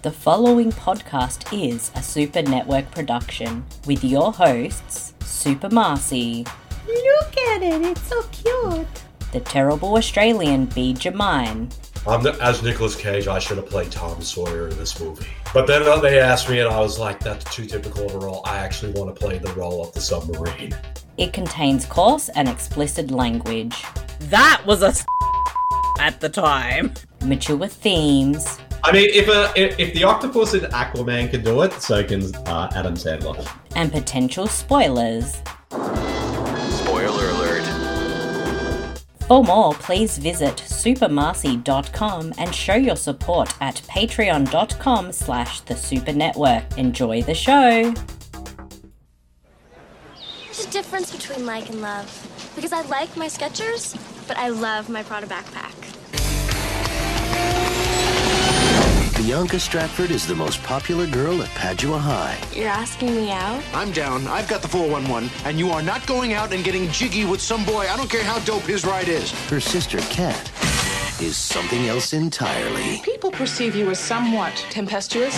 The following podcast is a Super Network production with your hosts, Super Marcy. Look at it, it's so cute. The terrible Australian B. Jamine. As Nicolas Cage, I should have played Tom Sawyer in this movie. But then they asked me and I was like, that's too typical of a role. I actually want to play the role of the submarine. It contains coarse and explicit language. That was a at the time. Mature themes. I mean, if the octopus in Aquaman can do it, so can Adam Sandler. And potential spoilers. Spoiler alert. For more, please visit supermarcy.com and show your support at patreon.com/thesupernetwork. Enjoy the show. There's a difference between like and love. Because I like my Skechers, but I love my Prada backpack. Bianca Stratford is the most popular girl at Padua High. You're asking me out? I'm down. I've got the 411, and you are not going out and getting jiggy with some boy. I don't care how dope his ride is. Her sister, Kat, is something else entirely. People perceive you as somewhat tempestuous.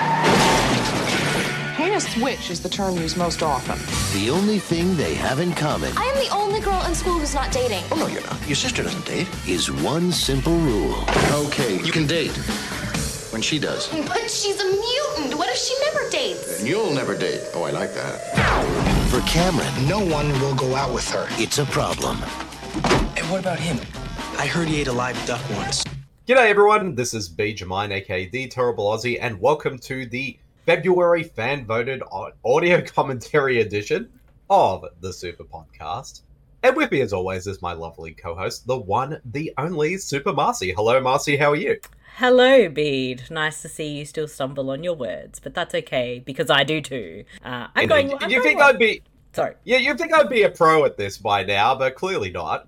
Heinous witch is the term used most often. The only thing they have in common I am the only girl in school who's not dating. Oh, no, you're not. Your sister doesn't date. is one simple rule. Okay, you can date. When she does. But she's a mutant. What if she never dates? And you'll never date. Oh, I like that. For Cameron, No one will go out with her. it's a problem. And what about him? I heard he ate a live duck once. G'day everyone, this is B. Jamine, aka The Terrible Aussie, and welcome to the February fan-voted audio commentary edition of the Super Podcast. And with me as always is my lovely co-host, the one, the only Super Marcy. Hello Marcy, how are you? Hello, Bede. Nice to see you still stumble on your words, but that's okay because I do too. I'm going. Sorry. Yeah, you think I'd be a pro at this by now, but clearly not.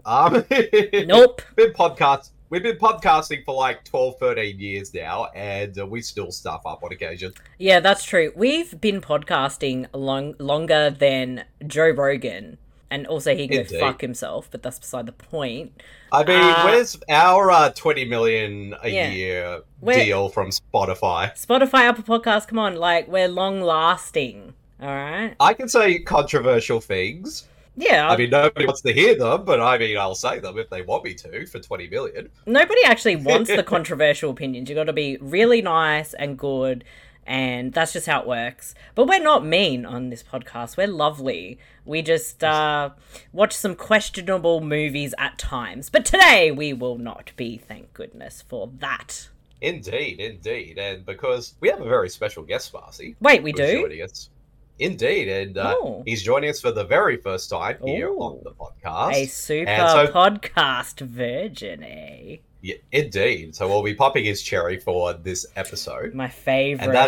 Nope. We've been podcasting for like 12, 13 years now, and we still stuff up on occasion. Yeah, that's true. We've been podcasting longer than Joe Rogan. And also he can Indeed. go fuck himself, but that's beside the point. I mean, where's our 20 million a year deal from Spotify? Spotify, Apple Podcasts, come on, like, we're long-lasting, alright? I can say controversial things. Yeah. I mean, nobody wants to hear them, but I mean, I'll say them if they want me to for 20 million. Nobody actually wants the controversial opinions. You've got to be really nice and good, and that's just how it works. But we're not mean on this podcast. We're lovely. We just watch some questionable movies at times. But today we will not be, thank goodness for that. Indeed. And because we have a very special guest, Marcy. Wait, we do? Joining us. Indeed, and he's joining us for the very first time here on the podcast. A super podcast virgin, eh? Yeah, indeed. So we'll be popping his cherry for this episode. My favourite. And that,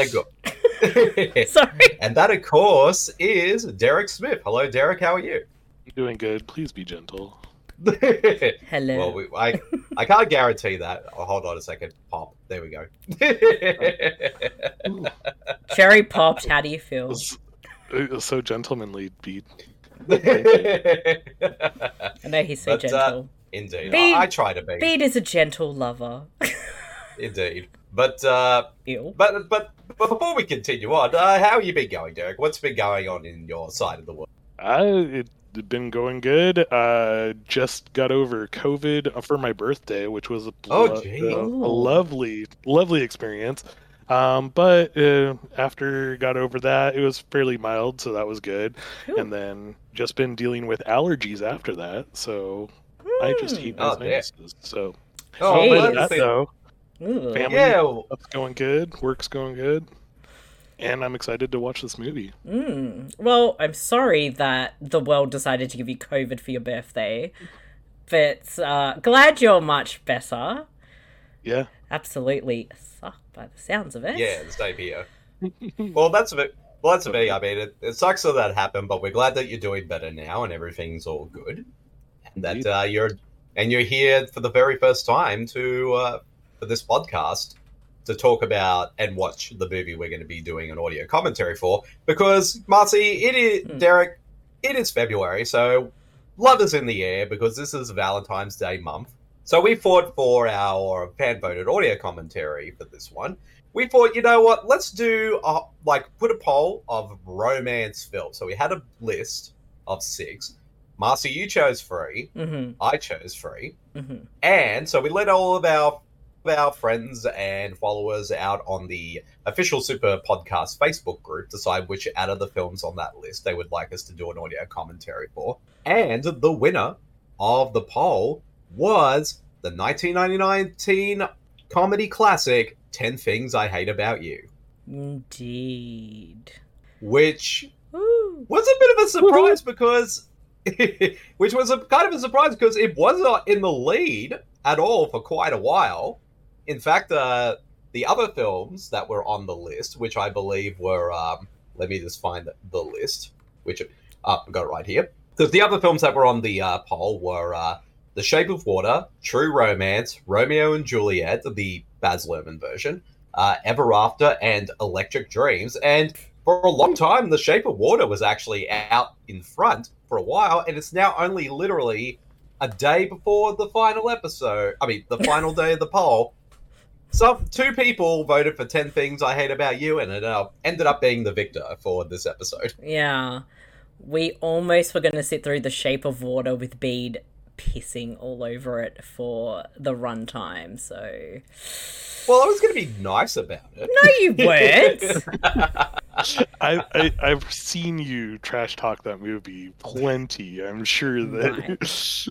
Sorry. And that, of course, is Derek Smith. Hello, Derek. How are you? Doing good. Please be gentle. Hello. Well, I can't guarantee that. Oh, hold on a second. Pop. There we go. Cherry popped. How do you feel? It was so gentlemanly, Pete. I know he's so gentle. Indeed. I try to be. Bede is a gentle lover. Indeed. But before we continue on, how have you been going, Derek? What's been going on in your side of the world? It's been going good. Just got over COVID for my birthday, which was a lovely, lovely experience. But after got over that, it was fairly mild, so that was good. Ooh. And then just been dealing with allergies after that, so I just hate those viruses. So, family stuff's going good, work's going good, and I'm excited to watch this movie. Well, I'm sorry that the world decided to give you COVID for your birthday, but glad you're much better. Yeah. Absolutely suck by the sounds of it. Yeah, the same here. Well, that's me. I mean, it sucks that happened, but we're glad that you're doing better now and everything's all good, and that you're here for the very first time for this podcast to talk about and watch the movie we're going to be doing an audio commentary for. Because Marcy, Derek, it is February, so love is in the air because this is Valentine's Day month. So we fought for our fan-voted audio commentary for this one, we thought, you know what? Let's do put a poll of romance films. So we had a list of 6. Marcy, you chose 3. Mm-hmm. I chose 3. Mm-hmm. And so we let all of our friends and followers out on the official Super Podcast Facebook group decide which out of the films on that list they would like us to do an audio commentary for. And the winner of the poll was the 1999 comedy classic 10 Things I Hate About You. Indeed. Which was a bit of a surprise because it was not in the lead at all for quite a while. In fact, the other films that were on the list, which I believe were, let me just find the list, which I've got it right here. Because the other films that were on the poll were The Shape of Water, True Romance, Romeo and Juliet, the Baz Luhrmann version, Ever After, and Electric Dreams. And for a long time, The Shape of Water was actually out in front for a while, and it's now only literally a day before the final episode. I mean, the final day of the poll. So 2 people voted for 10 Things I Hate About You, and it ended up being the victor for this episode. Yeah. We almost were going to sit through The Shape of Water with Bede pissing all over it for the runtime, so... Well, I was going to be nice about it. No, you weren't! I've seen you trash talk that movie plenty. I'm sure that... Right.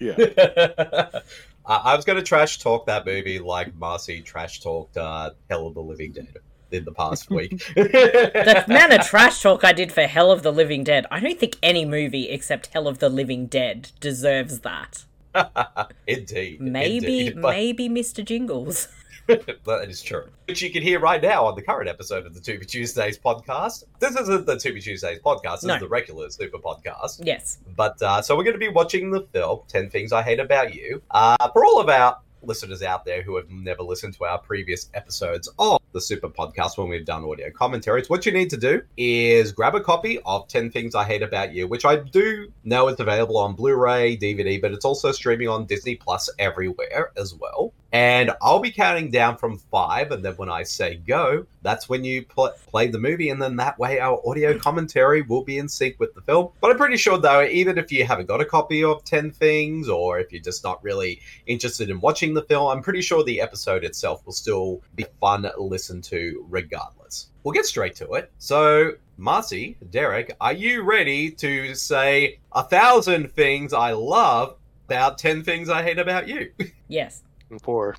Yeah. I was going to trash talk that movie like Marcy trash talked Hell of the Living Dead in the past week. The amount of trash talk I did for Hell of the Living Dead, I don't think any movie except Hell of the Living Dead deserves that. Indeed. Maybe Mr. Jingles. That is true. Which you can hear right now on the current episode of the To Be Tuesdays podcast. This isn't the To Be Tuesdays podcast. This is the regular Super podcast. Yes. But, so we're going to be watching the film 10 Things I Hate About You. For all of our listeners out there who have never listened to our previous episodes of the Super Podcast when we've done audio commentaries, what you need to do is grab a copy of 10 Things I Hate About You, which I do know is available on Blu-ray, DVD, but it's also streaming on Disney Plus everywhere as well. And I'll be counting down from 5, and then when I say go, that's when you play the movie, and then that way our audio commentary will be in sync with the film. But I'm pretty sure, though, even if you haven't got a copy of 10 Things, or if you're just not really interested in watching the film, I'm pretty sure the episode itself will still be fun to listen to regardless. We'll get straight to it. So, Marcy, Derek, are you ready to say 1,000 things I love about 10 Things I Hate About You? Yes. 4.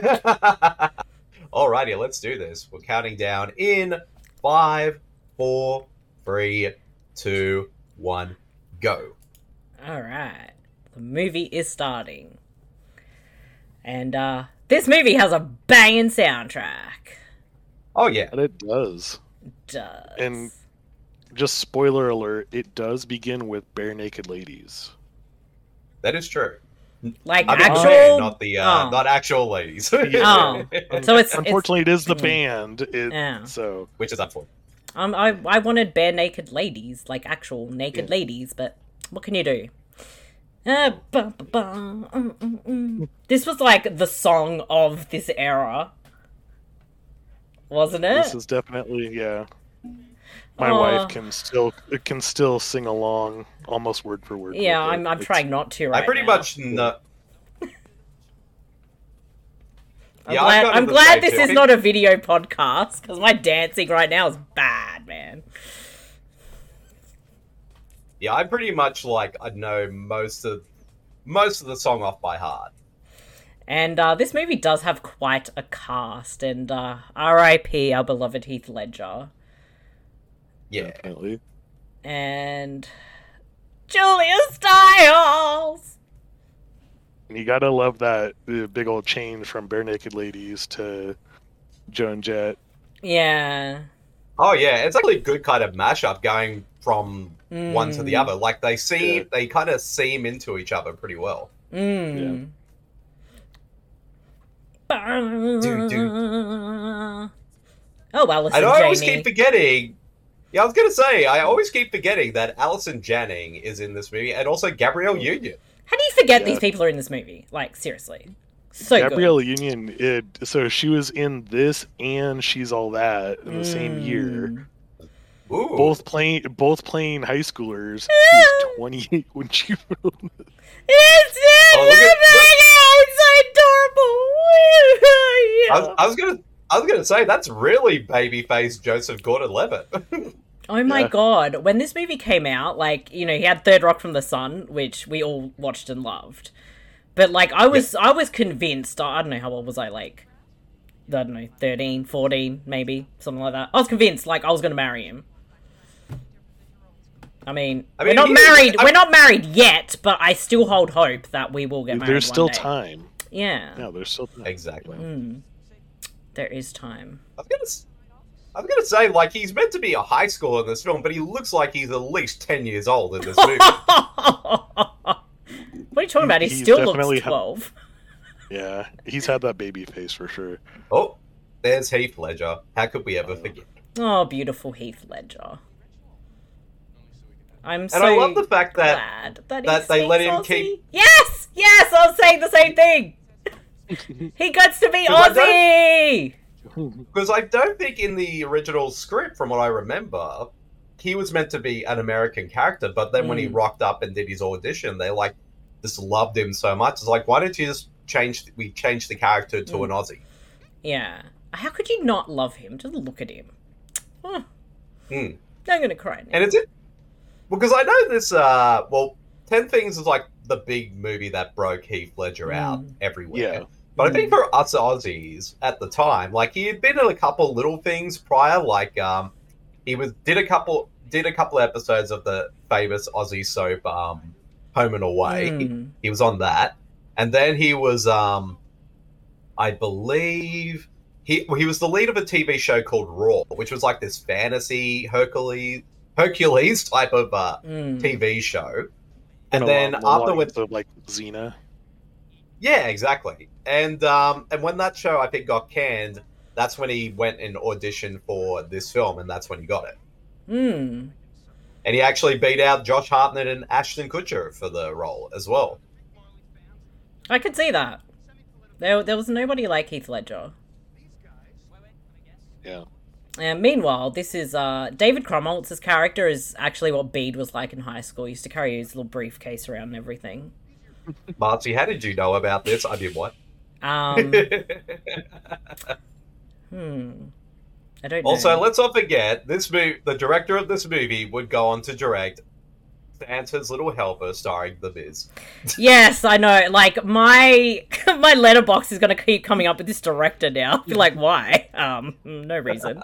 Alrighty, let's do this. We're counting down in 5, 4, 3, 2, 1, go. Alright. The movie is starting. And, this movie has a banging soundtrack. Oh, yeah. And it does. It does. And just spoiler alert, it does begin with Bare Naked Ladies. That is true. Like actual, not actual ladies. So it's unfortunately it is the band. So which is unfortunate. I wanted bare naked ladies, like actual naked ladies, but what can you do? This was like the song of this era, wasn't it? This is definitely My wife can still sing along almost word for word. Yeah, I'm trying not to right now. I pretty much know. I'm glad this is not a video podcast, because my dancing right now is bad, man. Yeah, I pretty much I know most of the song off by heart. And this movie does have quite a cast, and R.I.P. our beloved Heath Ledger. Yeah. Definitely. And Julia Stiles! And you gotta love that big old change from Bare Naked Ladies to Joan Jett. Yeah. Oh yeah, it's actually a good kind of mashup going from one to the other. Like they kind of seam into each other pretty well. Yeah. Oh, Allison Janney. I always Jamie. keep forgetting. Yeah, I was gonna say I always keep forgetting that Allison Janney is in this movie, and also Gabrielle Union. How do you forget these people are in this movie? Like, seriously. So Gabrielle good. Union, so she was in this and She's All That in the same year. Ooh. Both playing high schoolers. She was 28 when she filmed it. It's so adorable. I was gonna say that's really babyface Joseph Gordon-Levitt. Oh my god! When this movie came out, like, you know, he had Third Rock from the Sun, which we all watched and loved. But like, I was convinced. I don't know, how old was I? Like, I don't know, 13, 14, maybe something like that. I was convinced, like, I was gonna marry him. I mean, we're not married. We're not married yet, but I still hold hope that we will get married. There's still one day. time. Yeah. Yeah, there's still time. Exactly. There is time. I was gonna say, like, he's meant to be a high schooler in this film, but he looks like he's at least 10 years old in this movie. What are you talking about? He still looks 12. Yeah, he's had that baby face for sure. Oh, there's Heath Ledger. How could we ever forget? Oh, beautiful Heath Ledger. I love the fact that they let him keep. Yes, I was saying the same thing. He gets to be Aussie. Because I don't think in the original script, from what I remember, he was meant to be an American character. But then when he rocked up and did his audition, they like just loved him so much. It's like, why don't you just change the character to an Aussie? Yeah. How could you not love him? Just look at him. Oh. I'm gonna cry now. And it's it. Because I know this, 10 Things is like the big movie that broke Heath Ledger out everywhere. Yeah. But I think for us Aussies at the time, like, he had been in a couple little things prior, like he did a couple episodes of the famous Aussie soap Home and Away. He was on that. And then he was I believe he was the lead of a TV show called Raw, which was like this fantasy Hercules type of TV show. And then afterwards, like Xena. Yeah, exactly. And when that show, I think, got canned, that's when he went and auditioned for this film, and that's when he got it. And he actually beat out Josh Hartnett and Ashton Kutcher for the role as well. I could see that. There was nobody like Heath Ledger. Yeah. Meanwhile, this is David Krumholtz's character is actually what Bede was like in high school. He used to carry his little briefcase around and everything. Marcy, how did you know about this? I did what? I don't know. Also, let's not forget, the director of this movie would go on to direct Santa's Little Helper starring The Miz. Yes, I know. Like, my letterbox is going to keep coming up with this director now. I feel like, why? No reason.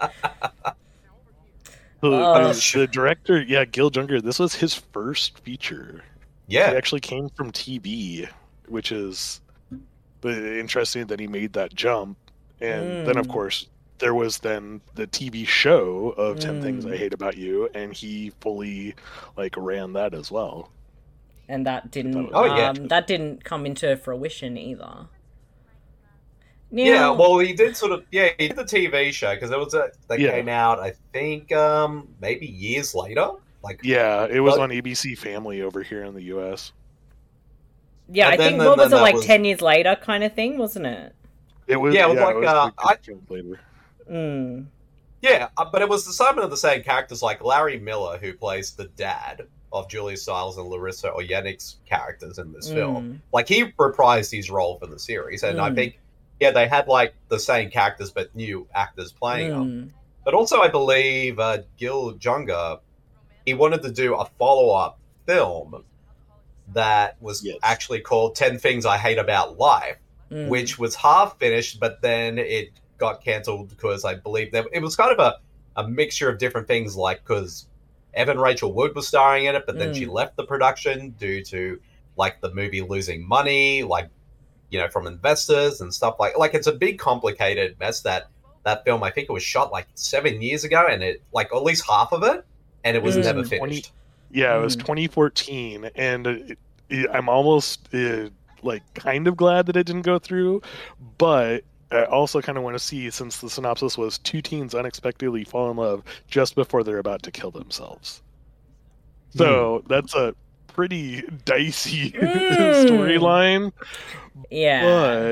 The director, Gil Junger, this was his first feature. Yeah. He actually came from TV, which is interesting that he made that jump. And then, of course, there was then the TV show of 10 Things I Hate About You, and he fully ran that as well. And that didn't that didn't come into fruition either. Now, yeah, well, he did he did the TV show because it was came out, I think, maybe years later. It was on ABC Family over here in the US. Yeah, I think what was it, like 10 years later kind of thing, wasn't it? It was. Yeah, it was later. Mm. Yeah, but it was some of the same characters, like Larry Miller, who plays the dad of Julia Stiles and Larissa Oleynik's characters in this film. Like, he reprised his role for the series, and I think, they had the same characters but new actors playing them. But also, I believe Gil Junger, he wanted to do a follow-up film that was actually called 10 Things I Hate About Life, which was half finished, but then it got cancelled because I believe that it was kind of a mixture of different things, because Evan Rachel Wood was starring in it, but then she left the production due to the movie losing money, from investors and stuff like it's a big complicated mess. That film, I think it was shot 7 years ago, and it at least half of it, and it was never finished. It was 2014, and I'm almost kind of glad that it didn't go through, but I also kind of want to see, since the synopsis was 2 teens unexpectedly fall in love just before they're about to kill themselves. So that's a pretty dicey storyline. Yeah.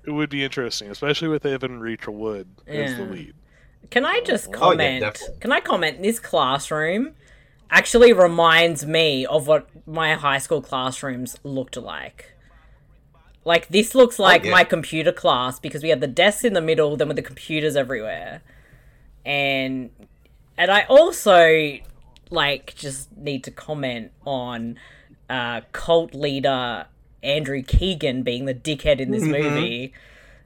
it would be interesting, especially with Evan Rachel Wood as the lead. Can I just comment? Can I comment? This classroom actually reminds me of what my high school classrooms looked like. Like, this looks like my computer class, because we had the desks in the middle, then with the computers everywhere. And I also, like, just need to comment on cult leader Andrew Keegan being the dickhead in this movie.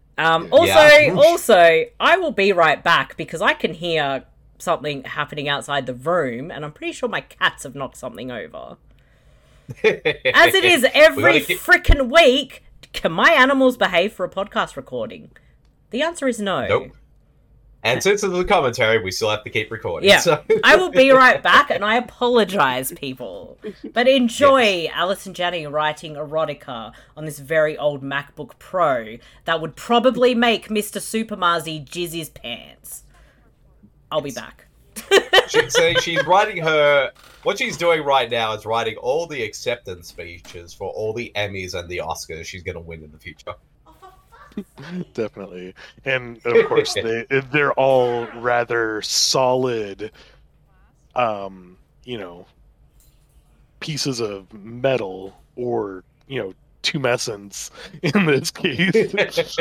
Also, I will be right back, because I can hear something happening outside the room, and I'm pretty sure my cats have knocked something over. As it is every frickin' week, can my animals behave for a podcast recording? The answer is no. Nope. And since it's the commentary, we still have to keep recording. Yeah, so. I will be right back, and I apologise, people. But enjoy Alice and Janney writing erotica on this very old MacBook Pro that would probably make Mr. Supermarzi jizz his pants. I'll be back. She's writing what she's doing right now is writing all the acceptance speeches for all the Emmys and the Oscars she's going to win in the future. Definitely. And of course they're all rather solid pieces of metal, or tumescence in this case.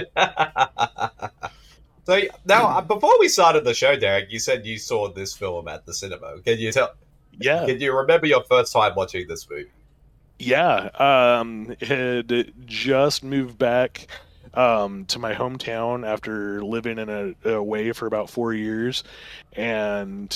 So now, before we started the show, Derek, you said you saw this film at the cinema. Can you tell? Yeah. Can you remember your first time watching this movie? Yeah. Had just moved back to my hometown after living in away for about 4 years, and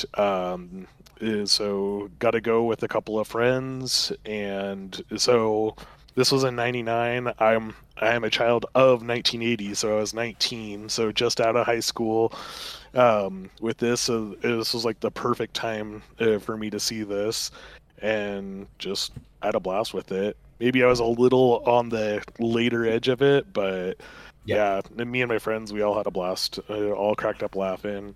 so got to go with a couple of friends, and so this was in '99. I am a child of 1980, so I was 19, so just out of high school with this. So this was like the perfect time for me to see this, and just had a blast with it. Maybe I was a little on the later edge of it, but yeah, me and my friends, we all had a blast. All cracked up laughing,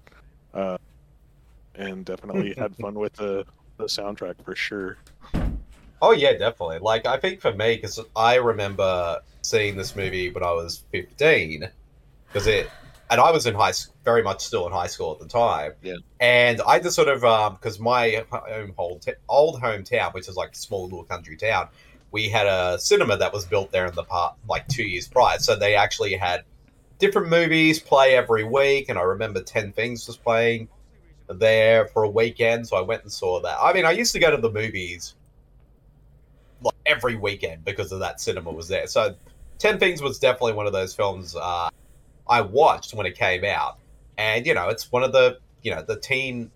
and definitely had fun with the soundtrack for sure. Oh yeah, definitely. Like, I think for me, because I remember seeing this movie when I was 15, and I was in very much still in high school at the time. Yeah. And I just sort of, because my old hometown, which is like a small little country town, we had a cinema that was built there in the part, like 2 years prior. So they actually had different movies play every week. And I remember 10 Things was playing there for a weekend. So I went and saw that. I mean, I used to go to the movies like every weekend because of that cinema was there. So 10 Things was definitely one of those films I watched when it came out. And, it's one of the, the teen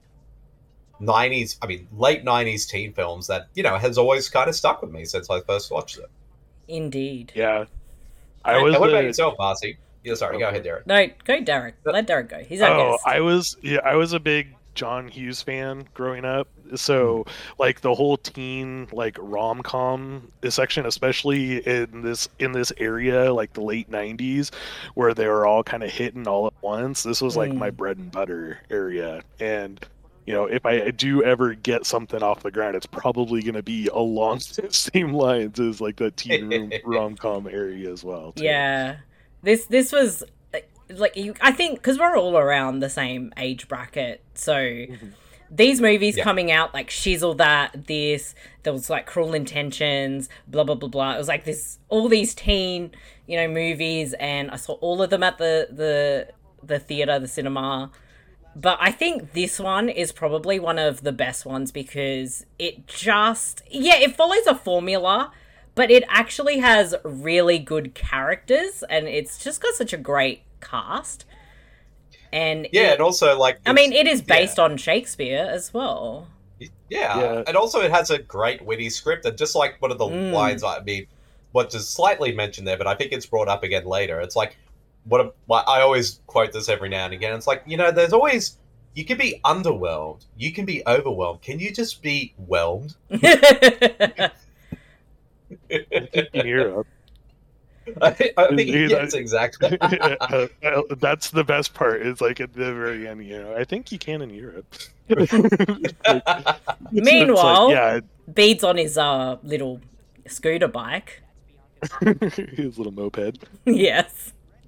90s, late 90s teen films that, has always kind of stuck with me since I first watched it. Indeed. Yeah. What about yourself, Marcy? Yeah, sorry, go ahead, Derek. No, go Derek. Let Derek go. He's our guest. I was a big John Hughes fan growing up, so like the whole teen like rom-com section, especially in this area, like the late 90s, where they were all kind of hitting all at once. This was like my bread and butter area, and if I do ever get something off the ground, it's probably going to be along the same lines as like the teen rom-com area as well too. Yeah, this was like, I think because we're all around the same age bracket, so these movies coming out, like Shizzle That, there was like Cruel Intentions, blah blah blah blah. It was like all these teen movies, and I saw all of them at the theater, the cinema. But I think this one is probably one of the best ones, because it follows a formula, but it actually has really good characters, and it's just got such a great cast. And and also like it is based on Shakespeare as well. Yeah, and also it has a great witty script, and just like one of the lines, what is slightly mentioned there, but I think it's brought up again later. It's like I always quote this every now and again. It's like, there's always, you can be underwhelmed, you can be overwhelmed. Can you just be whelmed? In Europe. I think yes, exactly. That's the best part. It's like at the very end, I think you can in Europe. Meanwhile, Bede's on his little scooter bike. His little moped. Yes. Yes. And can we I just would wear a helmet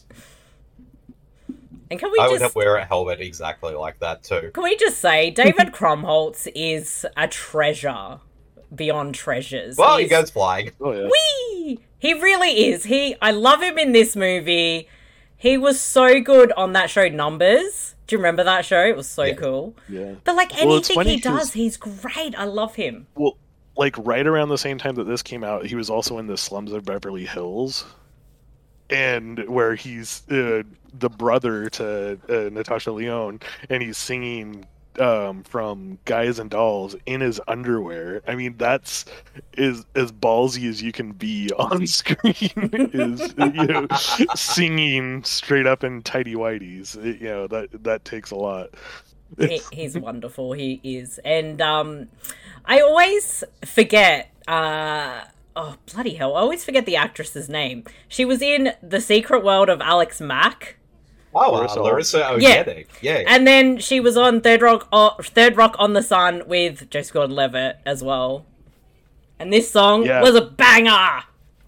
exactly like that too. I would wear a helmet exactly like that too. Can we just say David Krumholtz is a treasure beyond treasures? Well, he goes flying. Oh, yeah. Whee! He really is. I love him in this movie. He was so good on that show Numbers. Do you remember that show? It was so cool. Yeah. But like Well, it's anything funny he does, 'cause- he's great. I love him. Well, like right around the same time that this came out, he was also in the Slums of Beverly Hills, and where he's the brother to Natasha Lyonne, and he's singing from Guys and Dolls in his underwear. I mean, that's as ballsy as you can be on screen. Is singing straight up in tighty whities. That takes a lot. He's wonderful. He is, and I always forget. Oh bloody hell! I always forget the actress's name. She was in The Secret World of Alex Mack. Oh, Larissa O'Genick. Yeah. And then she was on Third Rock on the Sun with Joseph Gordon-Levitt as well. And this song was a banger.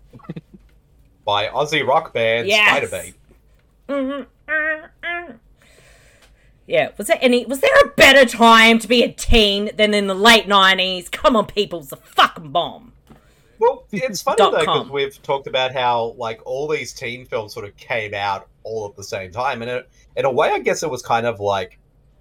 By Aussie rock band Spiderbeat. Yeah, was there a better time to be a teen than in the late 90s? Come on, people, it's a fucking bomb. Well, it's funny though, because we've talked about how like all these teen films sort of came out all at the same time, and in a way, I guess it was kind of like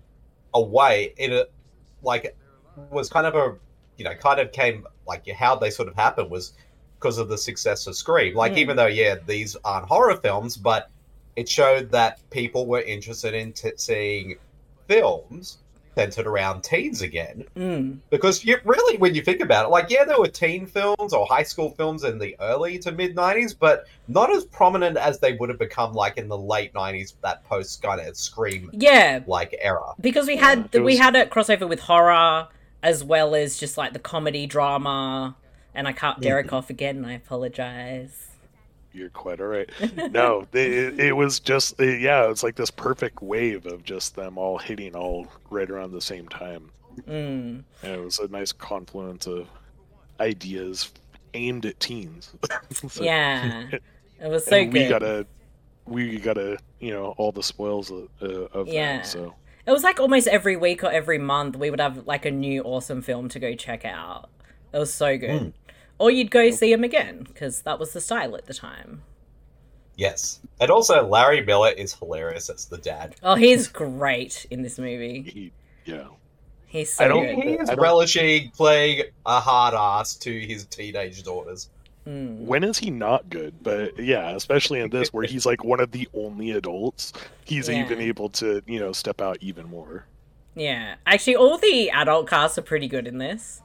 was kind of a kind of came like how they sort of happened was because of the success of Scream. Like even though these aren't horror films, but it showed that people were interested in seeing films centered around teens again. Because really, when you think about it, like, there were teen films or high school films in the early to mid 90s, but not as prominent as they would have become like in the late 90s, that post kind of Scream like era. Because we had a crossover with horror as well as just like the comedy drama, and I cut Derek off again, and I apologize. You're quite all right. No, it was just it's like this perfect wave of just them all hitting all right around the same time. And it was a nice confluence of ideas aimed at teens. It was so good. We gotta all the spoils of that. So it was like almost every week or every month we would have like a new awesome film to go check out. It was so good. Or you'd go see him again, because that was the style at the time. Yes. And also, Larry Miller is hilarious as the dad. Oh, he's great in this movie. He's so good. He's relishing playing a hard ass to his teenage daughters. When is he not good? But especially in this, where he's like one of the only adults, he's even able to, step out even more. Yeah. Actually, all the adult casts are pretty good in this.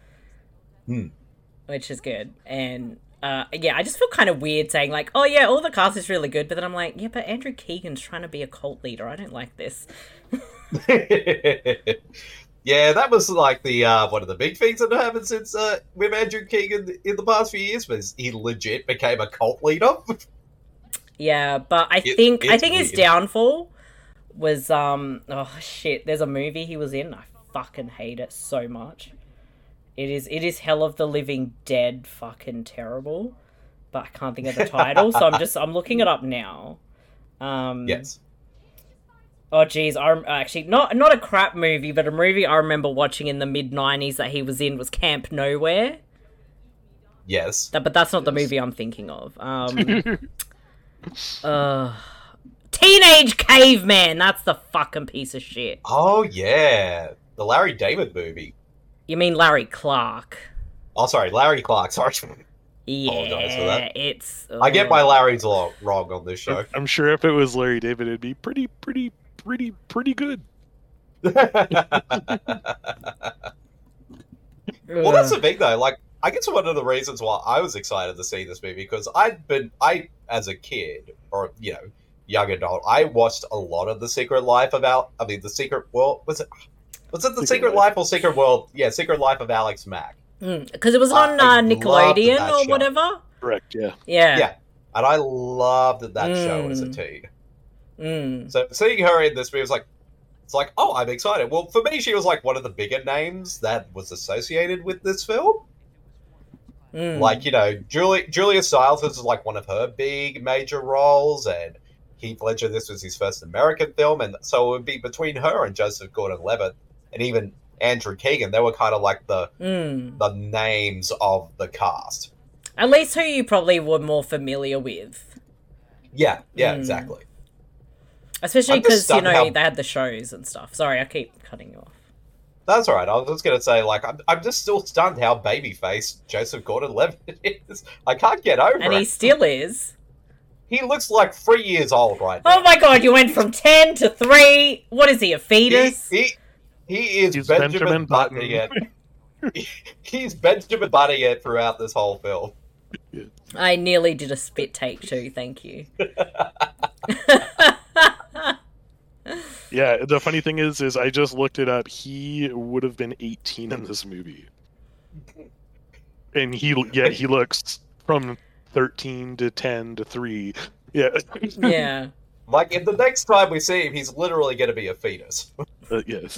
Which is good. And I just feel kind of weird saying like, oh yeah, all the cast is really good, but then I'm like, yeah, but Andrew Keegan's trying to be a cult leader. I don't like this. Yeah, that was like the one of the big things that happened since with Andrew Keegan in the past few years was he legit became a cult leader. Yeah, but I think his downfall was there's a movie he was in. I fucking hate it so much. It is Hell of the Living Dead fucking terrible, but I can't think of the title, so I'm looking it up now. Yes. Oh geez, I'm actually not a crap movie, but a movie I remember watching in the mid-90s that he was in was Camp Nowhere. Yes. But that's not the movie I'm thinking of. Teenage Caveman, that's the fucking piece of shit. Oh yeah, the Larry David movie. You mean Larry Clark? Oh, sorry, Larry Clark. Sorry. Yeah, apologize for that. It's. I get my Larry's wrong on this show. I'm sure if it was Larry David, it'd be pretty good. Well, that's the thing, though. Like, I guess one of the reasons why I was excited to see this movie because I as a kid or young adult, I watched a lot of The Secret Life The Secret World. Was it The Secret Life or Secret World? Yeah, Secret Life of Alex Mack. Because it was on Nickelodeon or whatever. Correct. Yeah. Yeah. And I loved that show as a teen. So seeing her in this movie was it's like, oh, I'm excited. Well, for me, she was like one of the bigger names that was associated with this film. Like, Julia Stiles, this is like one of her big major roles, and Heath Ledger, this was his first American film, and so it would be between her and Joseph Gordon-Levitt, and even Andrew Keegan. They were kind of like the names of the cast. At least who you probably were more familiar with. Yeah, exactly. Especially because, they had the shows and stuff. Sorry, I keep cutting you off. That's all right. I was just going to say, like, I'm just still stunned how babyface Joseph Gordon-Levitt is. I can't get over it. And he still is. He looks like 3 years old right now. Oh my god, you went from 10 to 3. What is he, a fetus? He is Benjamin Buttoning it. He's Benjamin Buttoning it throughout this whole film. I nearly did a spit take too, thank you. Yeah, the funny thing is I just looked it up. He would have been 18 in this movie. And he looks from 13 to 10 to 3. Yeah. Yeah. Like, if the next time we see him, he's literally going to be a fetus. Yes.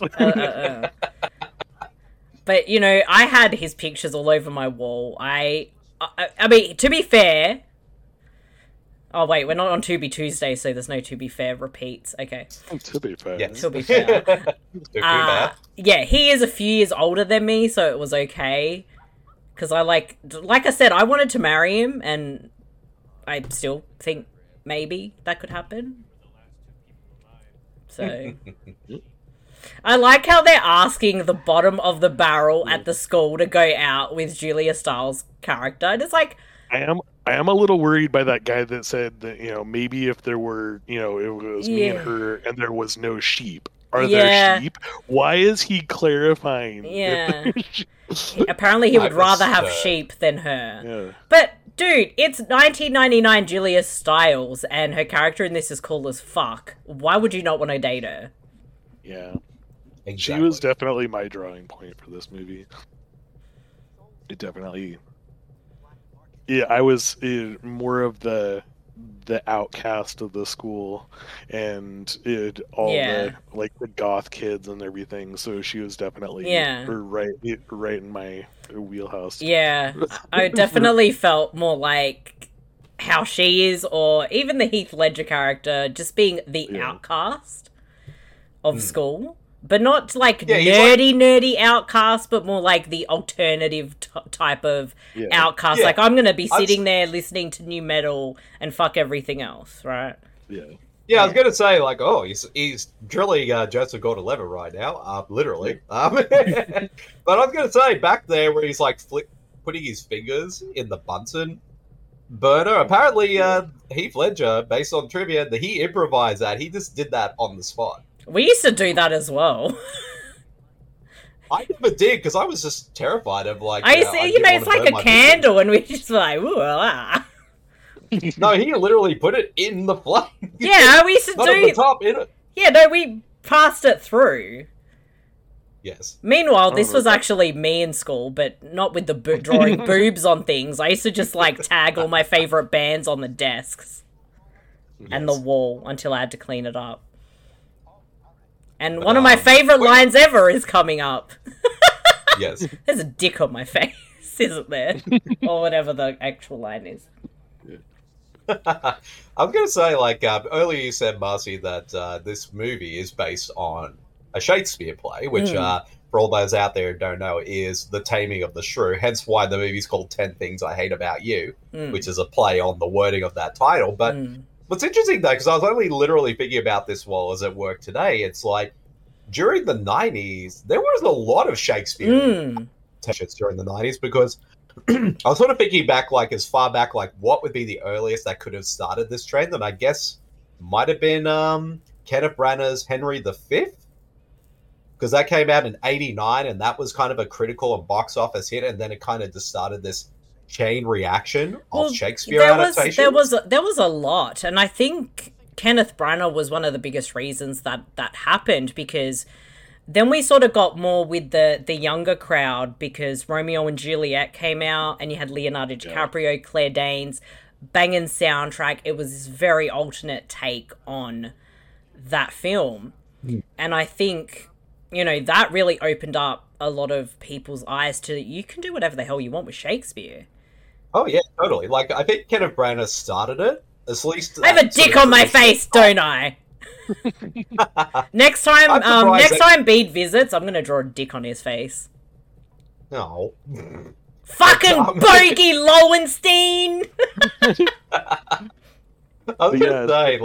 But, I had his pictures all over my wall. I mean, to be fair... Oh, wait, we're not on To Be Tuesday, so there's no To Be Fair repeats. Okay. To be fair. Yes. To be fair. Yeah, he is a few years older than me, so it was okay. Because like I said, I wanted to marry him, and I still think maybe that could happen. So... I like how they're asking the bottom of the barrel at the school to go out with Julia Stiles' character. And it's like... I am a little worried by that guy that said that, maybe if there were, it was me and her and there was no sheep. Are there sheep? Why is he clarifying? Yeah. Apparently he would rather have sheep than her. Yeah. But, dude, it's 1999 Julia Stiles and her character in this is cool as fuck. Why would you not want to date her? Yeah. Exactly. She was definitely my drawing point for this movie. It definitely... Yeah, I was more of the outcast of the school, and the goth kids and everything. So she was definitely right in my wheelhouse. Yeah, I definitely felt more like how she is, or even the Heath Ledger character, just being the outcast of school. But not like nerdy outcast, but more like the alternative type of outcast. Yeah. Like, I'm going to be sitting there listening to new metal and fuck everything else, right? Yeah. Yeah, I was going to say, like, he's drilling Joseph Gordon-Levitt right now, literally. But I was going to say, back there where he's, like, putting his fingers in the Bunsen burner, apparently Heath Ledger, based on trivia, he improvised that. He just did that on the spot. We used to do that as well. I never did, because I was just terrified of, like... it's like a candle, and we just like, ooh, ah. No, he literally put it in the flame. Yeah, we used to Not on the top, in it. Yeah, no, we passed it through. Yes. Meanwhile, this was actually me in school, but not with the drawing boobs on things. I used to just, like, tag all my favourite bands on the desks and the wall until I had to clean it up. And one of my favourite lines ever is coming up. Yes. There's a dick on my face, isn't there? Or whatever the actual line is. I was going to say, like, earlier you said, Marcy, that this movie is based on a Shakespeare play, which, for all those out there who don't know, is The Taming of the Shrew, hence why the movie's called 10 Things I Hate About You, which is a play on the wording of that title. But what's interesting, though, because I was only literally thinking about this while I was at work today, it's like, during the 90s, there was a lot of Shakespeare t-shirts during the 90s, because I was sort of thinking back, like, as far back, like, what would be the earliest that could have started this trend? And I guess might have been Kenneth Branagh's Henry V, because that came out in 89, and that was kind of a critical and box office hit, and then it kind of just started this chain reaction of Shakespeare adaptations. There was a lot, and I think Kenneth Branagh was one of the biggest reasons that happened, because then we sort of got more with the younger crowd, because Romeo and Juliet came out, and you had Leonardo DiCaprio, Claire Danes, banging soundtrack. It was this very alternate take on that film. And I think, that really opened up a lot of people's eyes to, you can do whatever the hell you want with Shakespeare. Oh yeah, totally. Like I think Kenneth Branagh started it. At least I have a dick on my face, don't I? Next time Bede visits, I'm gonna draw a dick on his face. No. Fucking bogey Lowenstein! I was gonna say,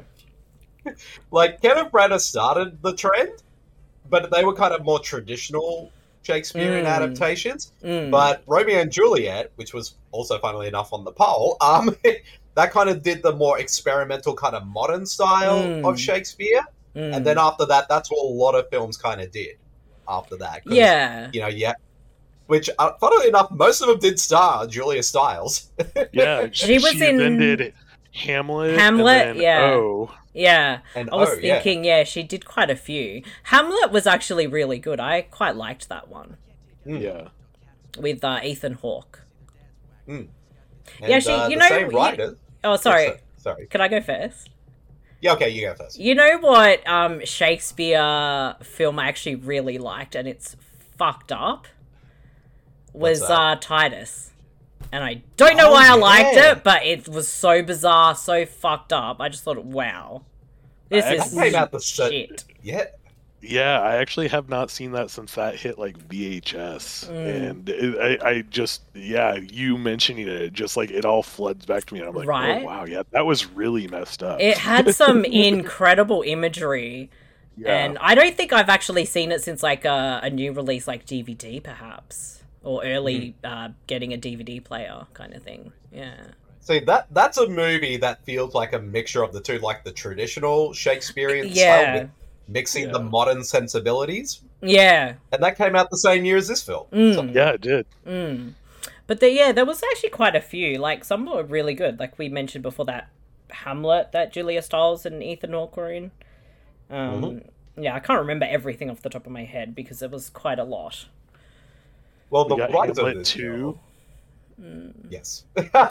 like Kenneth Branagh started the trend, but they were kind of more traditional Shakespearean adaptations. But Romeo and Juliet, which was also, funnily enough, on the poll, that kind of did the more experimental kind of modern style of Shakespeare. And then after that, that's what a lot of films kind of did after that. Yeah. You know, which, funnily enough, most of them did star Julia Stiles. Yeah. She then did Hamlet, and then O. Yeah. And I was thinking, she did quite a few. Hamlet was actually really good. I quite liked that one. Yeah. With Ethan Hawke. And, you know... same writer... Oh, sorry. Sorry. Can I go first? Yeah, okay, you go first. You know what Shakespeare film I actually really liked, and it's fucked up, was Titus. And I don't know why I liked it, but it was so bizarre, so fucked up. I just thought, wow. This is shit. Yeah, I actually have not seen that since that hit like VHS, and I just you mentioning it, just like it all floods back to me, and I'm like, oh wow, yeah, that was really messed up. It had some incredible imagery, and I don't think I've actually seen it since like a new release, like DVD perhaps, or early getting a DVD player kind of thing. Yeah. See, that's a movie that feels like a mixture of the two, like the traditional Shakespearean style. Mixing the modern sensibilities. Yeah. And that came out the same year as this film. Yeah, it did. But there was actually quite a few. Like, some were really good. Like we mentioned before, that Hamlet that Julia Stiles and Ethan Hawke were in. Yeah, I can't remember everything off the top of my head because it was quite a lot. Well, the writers of Hamlet this 2. Yes.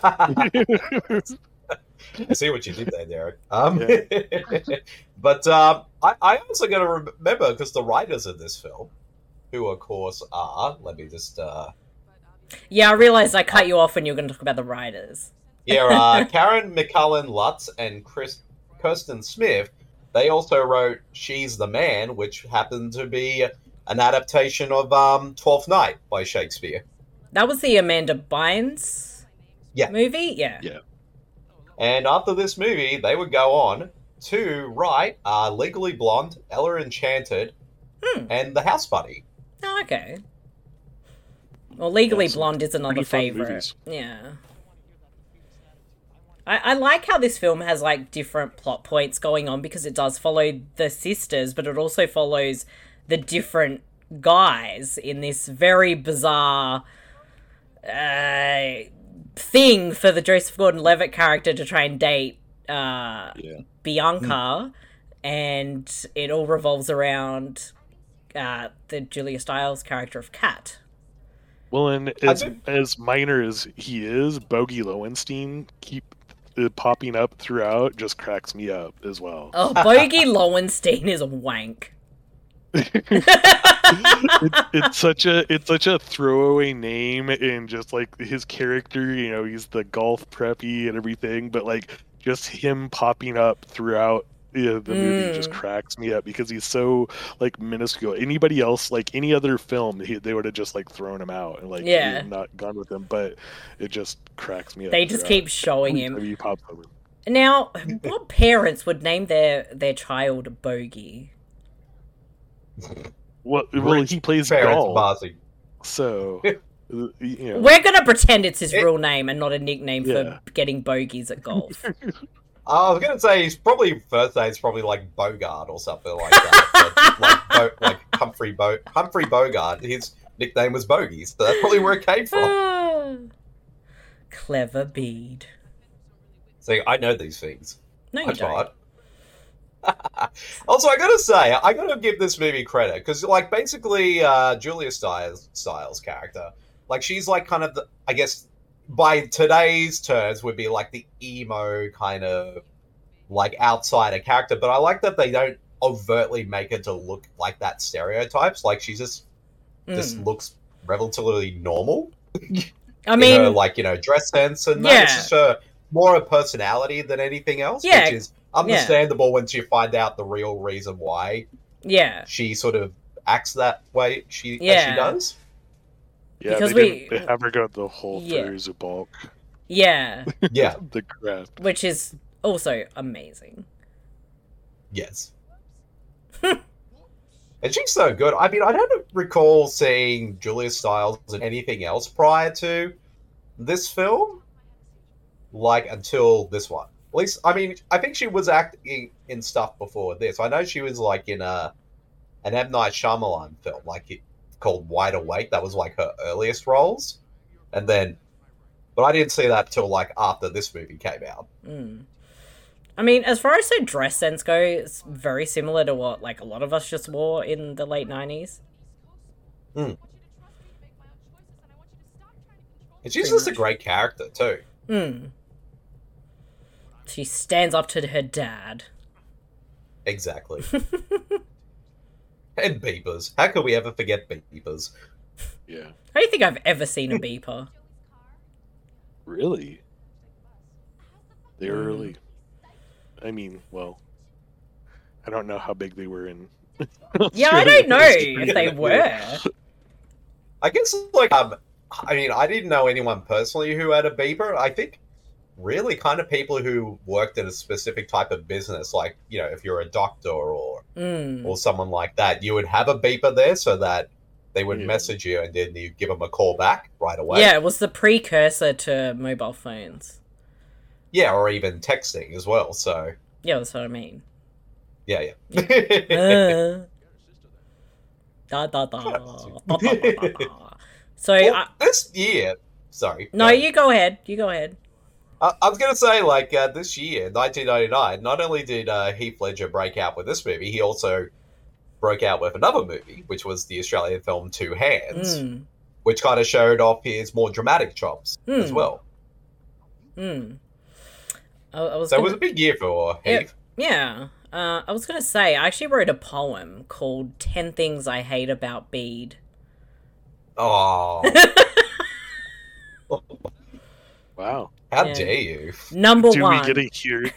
I see what you did there, Derek. But I also got to remember, because the writers of this film, who of course are, let me just... Yeah, I realised I cut you off when you were going to talk about the writers. Karen McCullen Lutz and Kirsten Smith, they also wrote She's the Man, which happened to be an adaptation of Twelfth Night by Shakespeare. That was the Amanda Bynes movie? Yeah. And after this movie, they would go on to write Legally Blonde, Ella Enchanted, and The House Bunny. Oh, okay. Well, Legally Blonde is another favourite. Yeah. I like how this film has, like, different plot points going on, because it does follow the sisters, but it also follows the different guys in this very bizarre thing for the Joseph Gordon-Levitt character to try and date Bianca, and it all revolves around the Julia Stiles character of Kat. Well, and as minor as he is, Bogey Lowenstein keep popping up throughout just cracks me up as well. Oh, Bogey Lowenstein is a wank. It's such a throwaway name, and just like his character, you know, he's the golf preppy and everything, but like just him popping up throughout the movie just cracks me up, because he's so like minuscule. Anybody else, like any other film, they would have just like thrown him out and like not gone with him, but it just cracks me up. They just keep showing him. He pops over. Now, what parents would name their child Bogey? Well, he plays golf, so you know. We're gonna pretend it's his real name and not a nickname for getting bogeys at golf. I was gonna say his first name's probably like Bogart or something like that. like Humphrey Bogart. His nickname was Bogey, so that's probably where it came from. Clever Bede. See, I know these things. No, you don't. Also, I gotta give this movie credit, because like basically Julia Stiles' character, like she's like kind of I guess by today's terms would be like the emo kind of like outsider character, but I like that they don't overtly make her to look like that stereotypes. Like she just looks relatively normal. I mean, her, like, dress sense and that. It's just more a personality than anything else, which is understandable once you find out the real reason why she sort of acts that way as she does. Yeah, because they have her go the whole Fairuza Balk. Yeah. Yeah. The crap. Which is also amazing. Yes. And she's so good. I mean, I don't recall seeing Julia Stiles in anything else prior to this film, like, until this one. At least, I mean, I think she was acting in stuff before this. I know she was, like, in an M. Night Shyamalan film, like, called Wide Awake. That was, like, her earliest roles. And then, but I didn't see that till, like, after this movie came out. I mean, as far as her dress sense go, it's very similar to what, like, a lot of us just wore in the late 90s. And she's just a great character, too. She stands up to her dad. Exactly. And beepers. How could we ever forget beepers? Yeah. I don't think I've ever seen a beeper. Really? They were really... I mean, well, I don't know how big they were in... Yeah, I don't know if they were. I guess, like, I mean, I didn't know anyone personally who had a beeper. I think really kind of people who worked in a specific type of business, like, if you're a doctor or someone like that, you would have a beeper there so that they would message you and then you give them a call back right away. Yeah, it was the precursor to mobile phones. Yeah, or even texting as well, so... Yeah, that's what I mean. Yeah. So, this year... Sorry. No, you go ahead. I was going to say, like, this year, 1999, not only did Heath Ledger break out with this movie, he also broke out with another movie, which was the Australian film Two Hands, which kind of showed off his more dramatic chops as well. So it was a big year for Heath. Yeah. I was going to say, I actually wrote a poem called 10 Things I Hate About Bede. Oh. Wow. How dare you? Number Do one. we get a cure?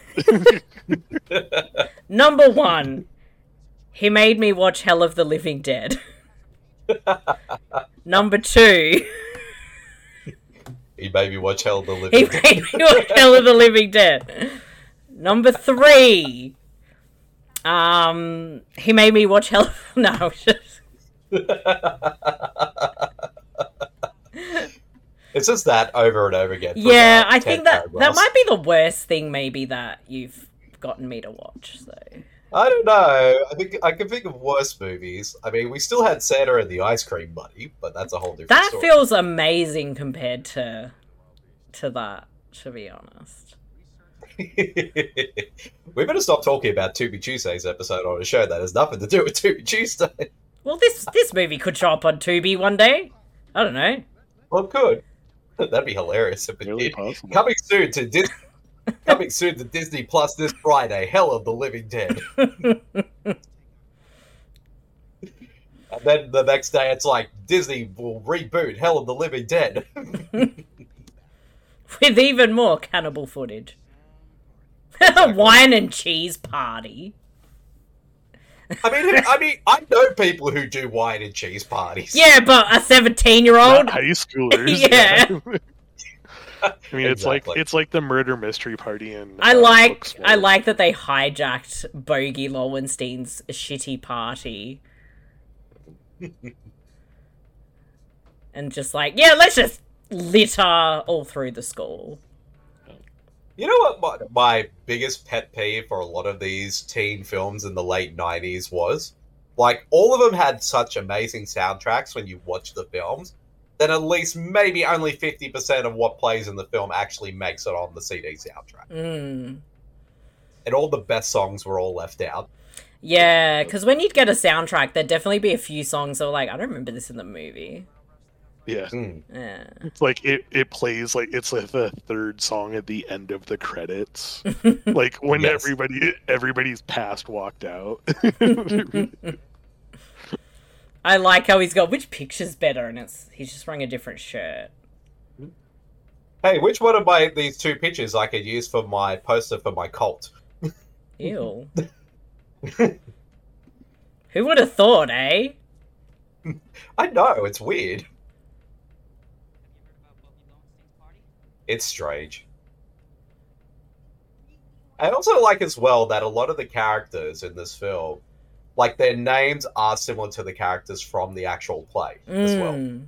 Number one. He made me watch Hell of the Living Dead. Number two. He made me watch Hell of the Living Dead. He made me watch Hell of the Living Dead. Number three. He made me watch Hell of... No, It's just that over and over again. Yeah, I think that might be the worst thing maybe that you've gotten me to watch, so... I don't know. I think I can think of worse movies. I mean, we still had Santa and the Ice Cream Bunny, but that's a whole different story. That feels amazing compared to that, to be honest. We better stop talking about Tubi Tuesday's episode on a show that has nothing to do with Tubi Tuesday. Well, this movie could show up on Tubi one day. I don't know. Well, it could. That'd be hilarious if it did. Coming soon to Disney Plus this Friday, Hell of the Living Dead. And then the next day it's like, Disney will reboot Hell of the Living Dead. With even more cannibal footage. Exactly. Wine and cheese party. I mean, I know people who do wine and cheese parties. Yeah, but a 17-year-old? Not high schoolers. Yeah. I mean, it's like the murder mystery party in. I like that they hijacked Bogey Lowenstein's shitty party, and just like, yeah, let's just litter all through the school. You know what my biggest pet peeve for a lot of these teen films in the late 90s was? Like, all of them had such amazing soundtracks when you watch the films, then at least maybe only 50% of what plays in the film actually makes it on the CD soundtrack. And all the best songs were all left out. Yeah, because when you'd get a soundtrack, there'd definitely be a few songs that were like, I don't remember this in the movie. Yeah. Yeah. It's like it plays like it's like the third song at the end of the credits. Like when everybody's past walked out. I like how he's got which picture's better, and he's just wearing a different shirt. Hey, which one of these two pictures I could use for my poster for my cult? Ew. Who would have thought, eh? I know, it's weird. It's strange. I also like as well that a lot of the characters in this film, like their names are similar to the characters from the actual play as well.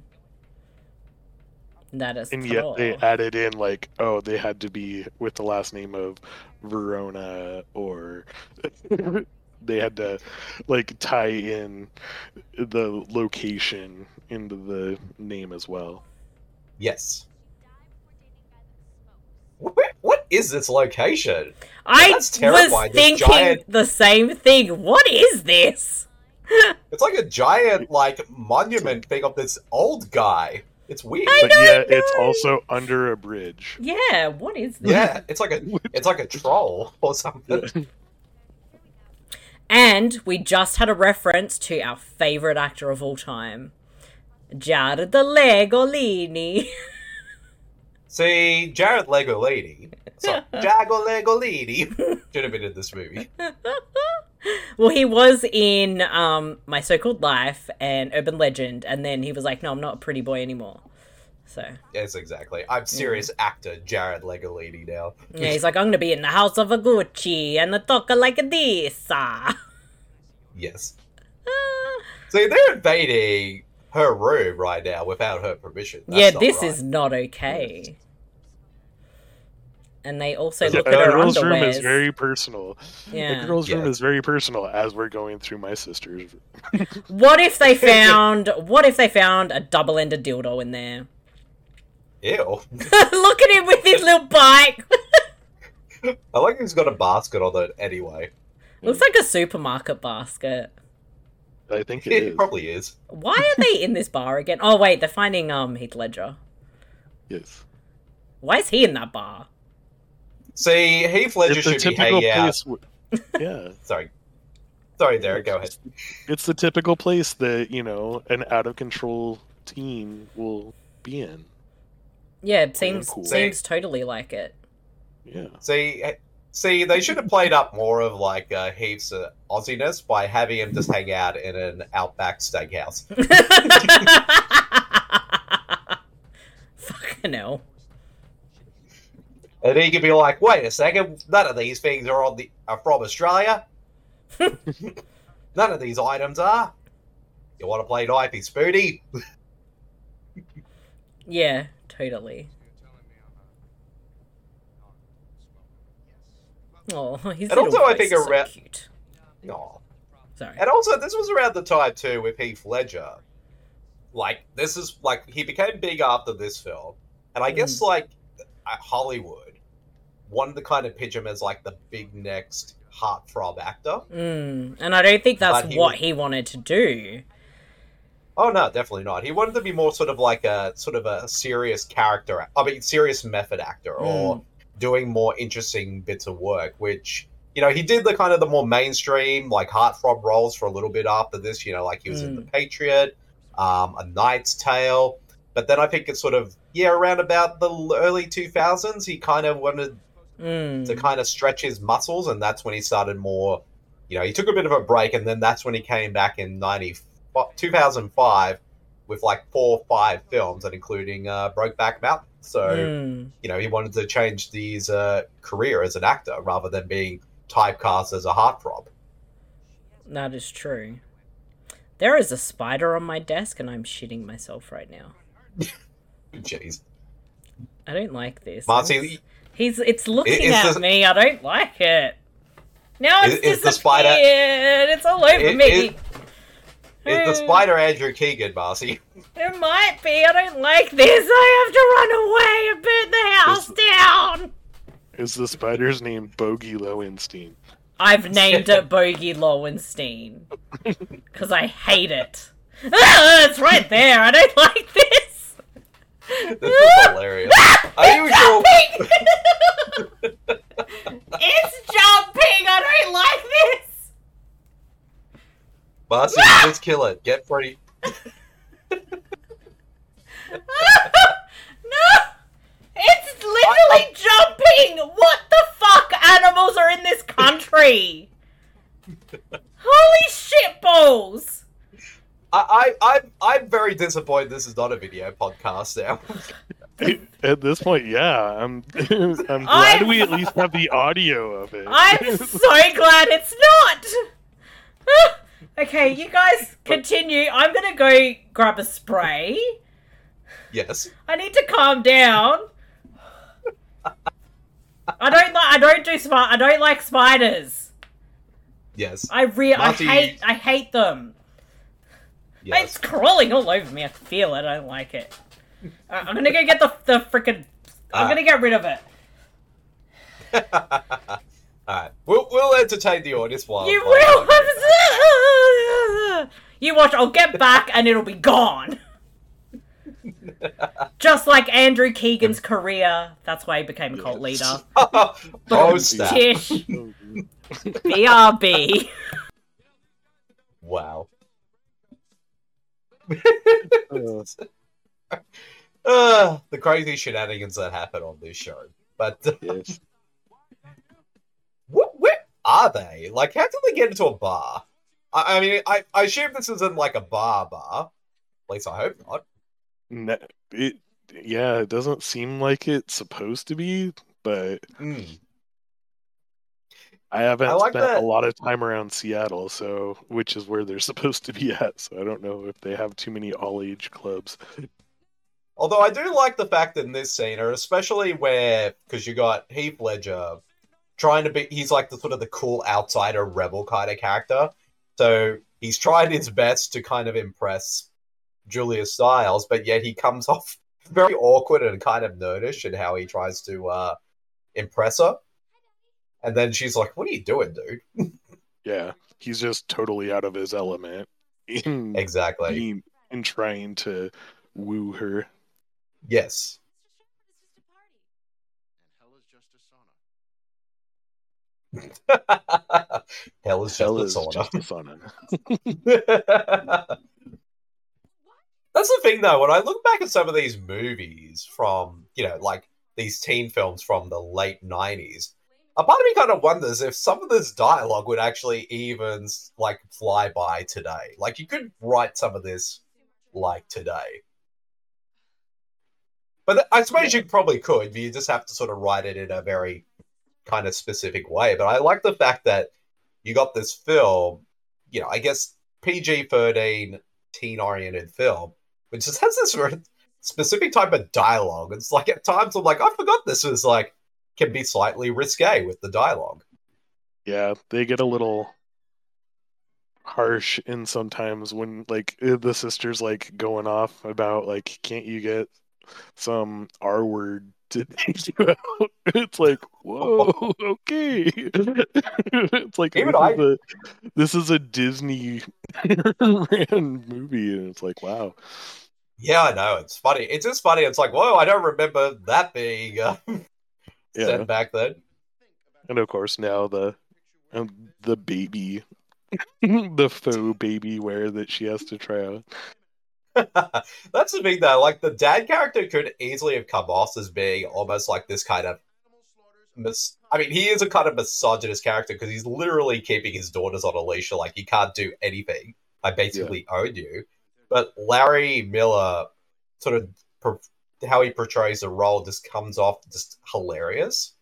That is and yet they added in like, oh, they had to be with the last name of Verona, or they had to like tie in the location into the name as well. Yes. What is this location? I was thinking the same thing. What is this? It's like a giant like monument thing of this old guy. It's weird. It's also under a bridge. Yeah, what is this? Yeah, it's like a troll or something. And we just had a reference to our favourite actor of all time, Jared Legolini. See, Jared Legolini. Sorry, Legolini should have been in this movie. Well, he was in My So-Called Life and Urban Legend, and then he was like, no, I'm not a pretty boy anymore. So yes, exactly. I'm serious actor Jared Legolini now. Yeah, he's like, I'm going to be in the house of a Gucci and the talker like this. Yes. See, they're invading her room right now without her permission. That's this is not okay. And they also look at her girl's underwears. room is very personal. Yeah. The girl's room is very personal as we're going through my sister's room. What if they found a double-ended dildo in there? Ew. Look at him with his little bike. I like he's got a basket on it anyway. Looks like a supermarket basket. I think it is. Probably is. Why are they in this bar again? Oh wait, they're finding Heath Ledger. Yes. Why is he in that bar? See, Heath Ledger should be hanging out. Yeah. Sorry, Derek, go ahead. It's the typical place that, an out-of-control teen will be in. Yeah, it seems totally like it. Yeah. See, they should have played up more of like Heath's Aussiness by having him just hang out in an Outback steakhouse. Fucking hell. And he could be like, wait a second, none of these things are from Australia. None of these items are. You want to play Knifey Spoonie? Yeah, totally. Oh, he's and also I think so around cute. Oh. Sorry. And also this was around the time too with Heath Ledger. Like this is like he became big after this film. And I guess like Hollywood wanted to kind of pitch him as like the big next heartthrob actor. And I don't think that's he wanted to do. Oh no, definitely not. He wanted to be more sort of a serious character. Serious method actor, or doing more interesting bits of work. Which he did the kind of the more mainstream like heartthrob roles for a little bit after this. Like he was in The Patriot, A Knight's Tale. But then I think it's around about the early 2000s, he kind of wanted to kind of stretch his muscles, and that's when he started more. He took a bit of a break, and then that's when he came back in 2005 with like 4 or 5 films, and including Brokeback Mountain. So, he wanted to change his career as an actor rather than being typecast as a heartthrob. That is true. There is a spider on my desk, and I'm shitting myself right now. Jeez. I don't like this. Marcy, it's looking at me. I don't like it. Now it's disappeared. The spider, it's all over me. Is the spider Andrew Keegan, Marcy? It might be. I don't like this. I have to run away and burn the house down. Is the spider's name Bogey Lowenstein? I've named it Bogey Lowenstein. Because I hate it. It's right there. I don't like this. This is hilarious. Are you sure? It's jumping. I don't like this. Marcy, just kill it. Get ready. No! It's literally jumping! What the fuck animals are in this country? Holy shitballs! I'm very disappointed this is not a video podcast now. At this point, yeah, I'm glad we at least have the audio of it. I'm so glad it's not! Okay, you guys continue. I'm gonna go grab a spray. Yes. I need to calm down. I don't like spiders. Yes. I hate them. Yes. It's crawling all over me. I feel it. I don't like it. I'm gonna go get the frickin'. I'm gonna get rid of it. Alright. We'll entertain the audience while you will. You watch. I'll get back and it'll be gone. Just like Andrew Keegan's career. That's why he became a cult leader. Oh, snap. Tish. BRB. Wow. The crazy shenanigans that happen on this show. But yes. Where are they? Like, how did they get into a bar? I mean, I assume this isn't like a bar. At least I hope not. No, it doesn't seem like it's supposed to be, but I haven't spent a lot of time around Seattle, so which is where they're supposed to be at. So I don't know if they have too many all-age clubs. Although I do like the fact that in this scene, or especially where, because you got Heath Ledger trying to be, he's like the sort of the cool outsider rebel kind of character. So he's trying his best to kind of impress Julia Stiles, but yet he comes off very awkward and kind of nerdish in how he tries to impress her. And then she's like, "What are you doing, dude?" Yeah, he's just totally out of his element. Exactly. In trying to woo her. Yes. Hell is just a sauna. That's the thing, though. When I look back at some of these movies from, like these teen films from the late 90s, a part of me kind of wonders if some of this dialogue would actually even, like, fly by today. Like, you could write some of this, like, today. But I suppose you probably could, but you just have to sort of write it in a very kind of specific way. But I like the fact that you got this film, I guess PG-13 teen-oriented film, which just has this very specific type of dialogue. It's like at times I'm like, I forgot this was like, can be slightly risque with the dialogue. Yeah, they get a little harsh in sometimes when like the sister's like going off about like, can't you get some R word to take you out? It's like, whoa, okay. It's like this is a Disney ran movie, and it's like, wow. Yeah, I know. It's funny. It's just funny. It's like, whoa, I don't remember that being said back then. And of course now the baby, the faux baby wear that she has to try out. That's the thing, though. Like, the dad character could easily have come off as being almost like this kind of... I mean, he is a kind of misogynist character because he's literally keeping his daughters on a leash. Like, you can't do anything. I basically own you. But Larry Miller, sort of how he portrays the role just comes off just hilarious.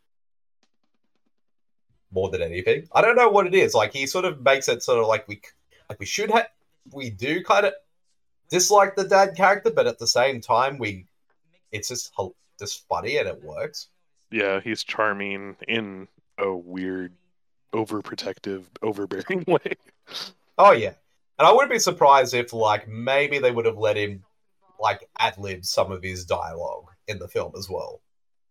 More than anything. I don't know what it is. Like, he sort of makes it sort of like we do kind of dislike the dad character, but at the same time, it's just funny and it works. Yeah, he's charming in a weird, overprotective, overbearing way. Oh, yeah. And I wouldn't be surprised if, like, maybe they would have let him, like, ad-lib some of his dialogue in the film as well.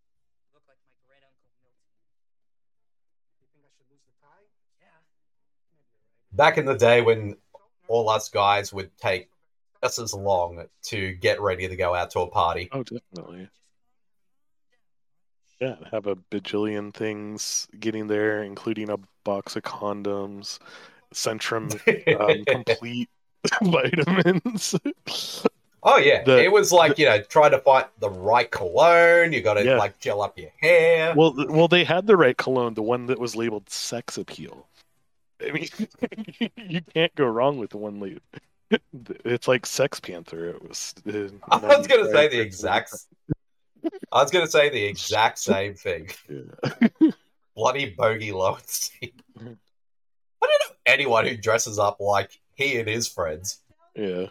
Back in the day when all us guys would take just as long to get ready to go out to a party. Oh, definitely. Yeah, have a bajillion things getting there, including a box of condoms, Centrum complete vitamins. Oh yeah, it was like trying to find the right cologne. You got to like gel up your hair. Well, they had the right cologne, the one that was labeled sex appeal. I mean, you can't go wrong with the one label. It's like Sex Panther. It was. I was going to say the exact. I was going to say the exact same thing. Yeah. Bloody Bogey Lowenstein. I don't know anyone who dresses up like he and his friends. Yeah.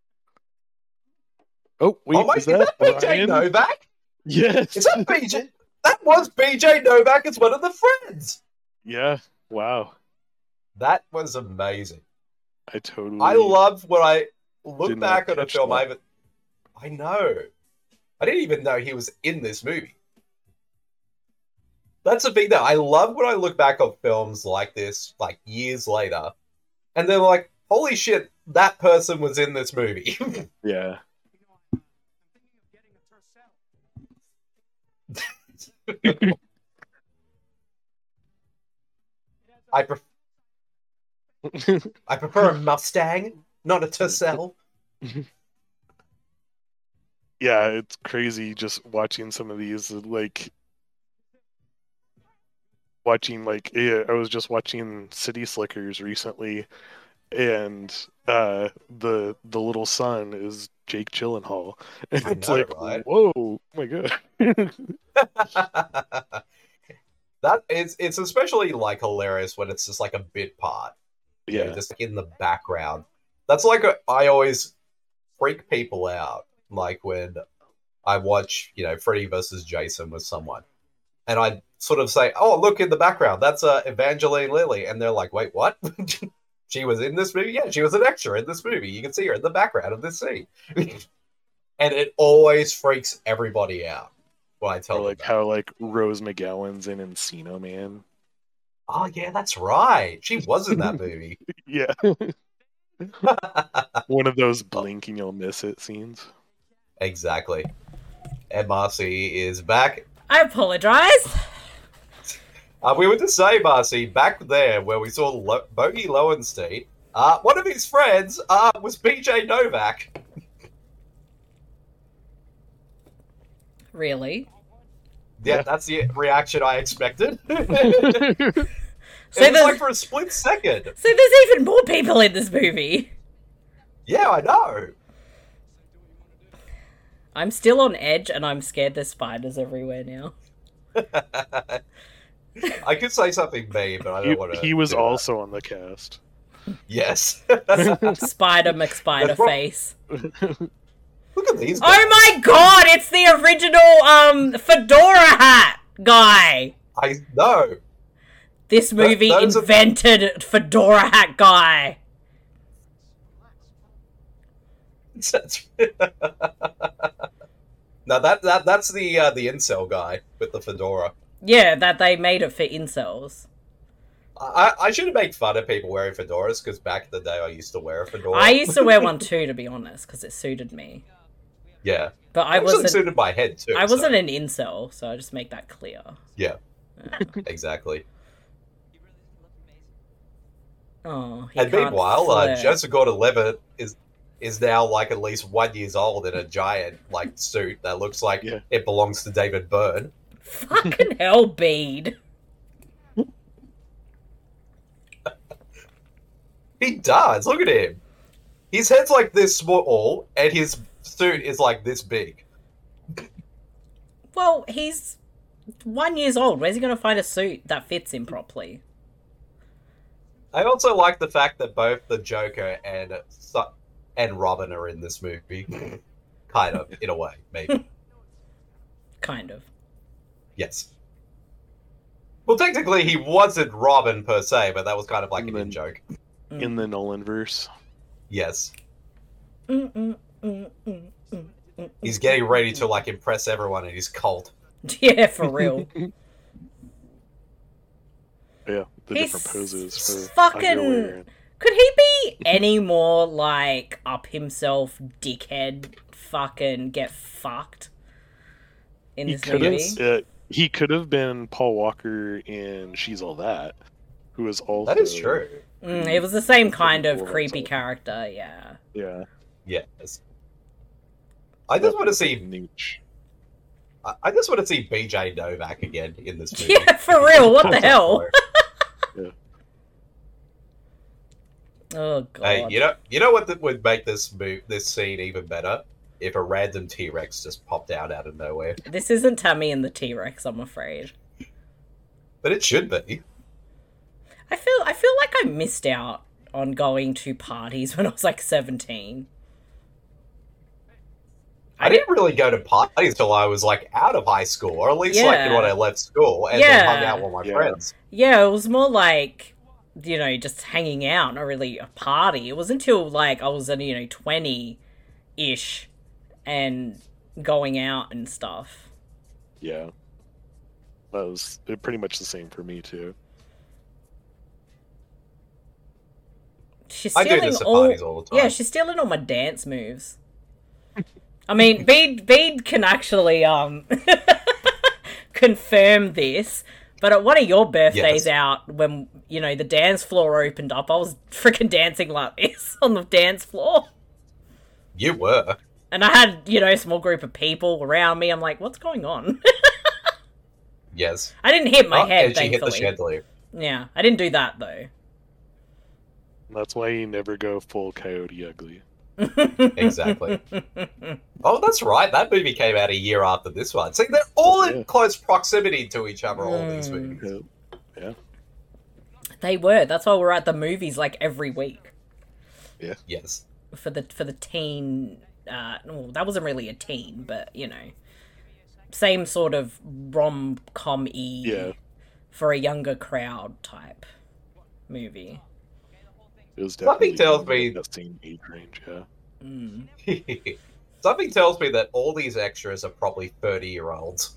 Oh, wait, oh my, is that BJ Novak? Yes. Is that BJ? That was BJ Novak as one of the friends. Yeah. Wow. That was amazing. I love when I look back on a film. I know. I didn't even know he was in this movie. That's the thing that I love when I look back on films like this, like years later, and they're like, holy shit, that person was in this movie. Yeah. I prefer a Mustang, not a Tercel. Yeah, it's crazy just watching some of these, like I was just watching City Slickers recently, and the little son is Jake Gyllenhaal. And it's like, right? Whoa, oh my god. It's especially like hilarious when it's just like a bit part. Yeah, just in the background. That's like I always freak people out. Like when I watch, Freddy versus Jason with someone, and I sort of say, "Oh, look in the background, that's Evangeline Lilly," and they're like, "Wait, what? She was in this movie? Yeah, she was an extra in this movie. You can see her in the background of this scene." And it always freaks everybody out when I tell them. Like how Rose McGowan's in Encino Man. Oh yeah, that's right. She was in that movie. Yeah. One of those blink and you'll miss it scenes. Exactly. Ed Marcy is back. I apologize. We were to say, Marcy, back there where we saw Bogey Lowenstein, one of his friends was BJ Novak. Really? Yeah, that's the reaction I expected. So it was like for a split second. So there's even more people in this movie. Yeah, I know. I'm still on edge, and I'm scared there's spiders everywhere now. I could say something mean, but I don't want to. He was also on the cast. Yes. Spider McSpider face. Look at these guys. Oh my god, it's the original fedora hat guy. I know. This movie invented fedora hat guy. Now that's the incel guy with the fedora. Yeah, that they made it for incels. I shouldn't make fun of people wearing fedoras because back in the day I used to wear a fedora. I used to wear one too, to be honest, because it suited me. Yeah, but I wasn't suited my head too. I wasn't an incel, so I just make that clear. Yeah, exactly. Oh, and meanwhile, Joseph Gordon-Levitt is now like at least 1 year old in a giant suit that looks like it belongs to David Byrne. Fucking hell, Bede. He does. Look at him. His head's like this small, and his suit is like this big. Well, he's 1 year old. Where's he going to find a suit that fits him properly? I also like the fact that both the Joker and Robin are in this movie. Kind of, in a way, maybe. Kind of. Yes. Well, technically, he wasn't Robin per se, but that was kind of like an in-joke. In the Nolanverse. Yes. He's getting ready to impress everyone in his cult. Yeah, for real. Yeah, the different poses for fucking underwear. Could he be any more up himself, dickhead, fucking get fucked in this movie? He could have been Paul Walker in She's All That, who is also... That is true. It was the same kind of creepy character, yeah. Yeah. Yes. I just want to see Nietzsche. I just want to see BJ Novak again in this movie. Yeah, for real. What the hell? Yeah. Oh god. Hey, you know what would make this scene even better? If a random T-Rex just popped out of nowhere. This isn't Tammy and the T-Rex, I'm afraid. But it should be. I feel like I missed out on going to parties when I was like 17. I didn't really go to parties until I was like out of high school, or at least like when I left school and then hung out with my friends. Yeah, it was more like, just hanging out, not really a party. It was until like I was 20-ish and going out and stuff. Yeah. That was pretty much the same for me too. She's I do this at parties all the time. Yeah, she's stealing all my dance moves. I mean, Bede can actually confirm this, but at one of your birthdays out, when, the dance floor opened up, I was freaking dancing like this on the dance floor. You were. And I had, a small group of people around me. I'm like, what's going on? Yes. I didn't hit my head, and she thankfully. hit the chandelier. Yeah, I didn't do that, though. That's why you never go full Coyote Ugly. Exactly. Oh, that's right. That movie came out a year after this one. See, they're all in close proximity to each other, all these movies. Yeah. They were. That's why we're at the movies like every week. Yeah. Yes. For the teen... well, that wasn't really a teen, but, same sort of rom-com-y for a younger crowd type movie. It was definitely Something tells me that same age range, Something tells me that all these extras are probably 30-year-olds.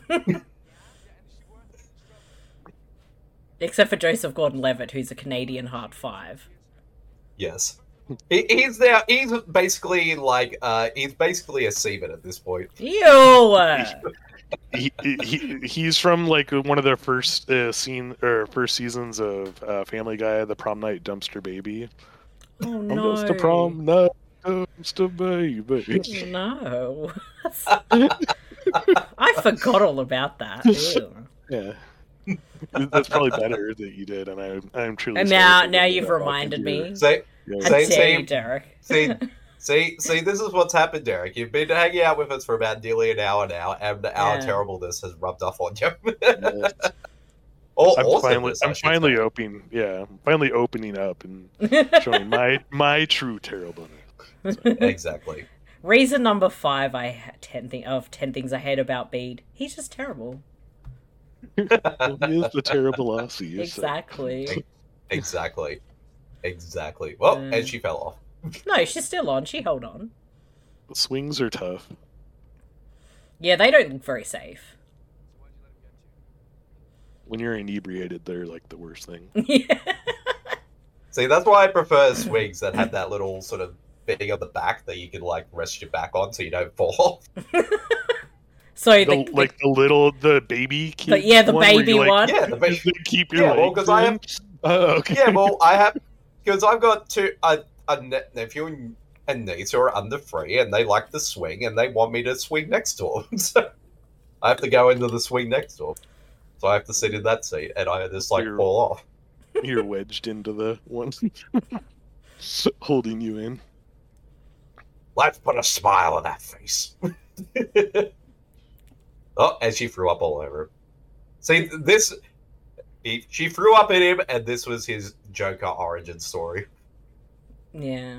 Except for Joseph Gordon-Levitt, who's a Canadian Heart 5. Yes. He's basically like, he's basically a seaman at this point. Ew! He's from like one of their first seasons of Family Guy, the Prom Night Dumpster Baby. Oh no! Just a prom night dumpster baby. No, I forgot all about that. Ew. Yeah, that's probably better that you did, and I'm truly. And now you've reminded me. Derek. See, this is what's happened, Derek. You've been hanging out with us for about nearly an hour now, and our terribleness has rubbed off on you. I'm finally opening up and showing my true terribleness. So. Exactly. Reason number 5, 10 things I hate about Bede. He's just terrible. Well, he is the terrible Aussie. Exactly. So. Exactly. Well, and she fell off. No, she's still on. She held on. The swings are tough. Yeah, they don't look very safe. When you're inebriated, they're like the worst thing. Yeah. See, that's why I prefer swings that have that little sort of thing on the back that you can like rest your back on so you don't fall off. So the baby keep the baby one. Yeah, the baby. Keep your legs because I have. Okay. Yeah, well, I have because I've got a nephew and niece who are under 3, and they like to swing, and they want me to swing next to them. So I have to go into the swing next to them. So I have to sit in that seat, and I just fall off. You're wedged into the one holding you in. Let's put a smile on that face. Oh, and she threw up all over him. See, she threw up at him, and this was his Joker origin story. Yeah.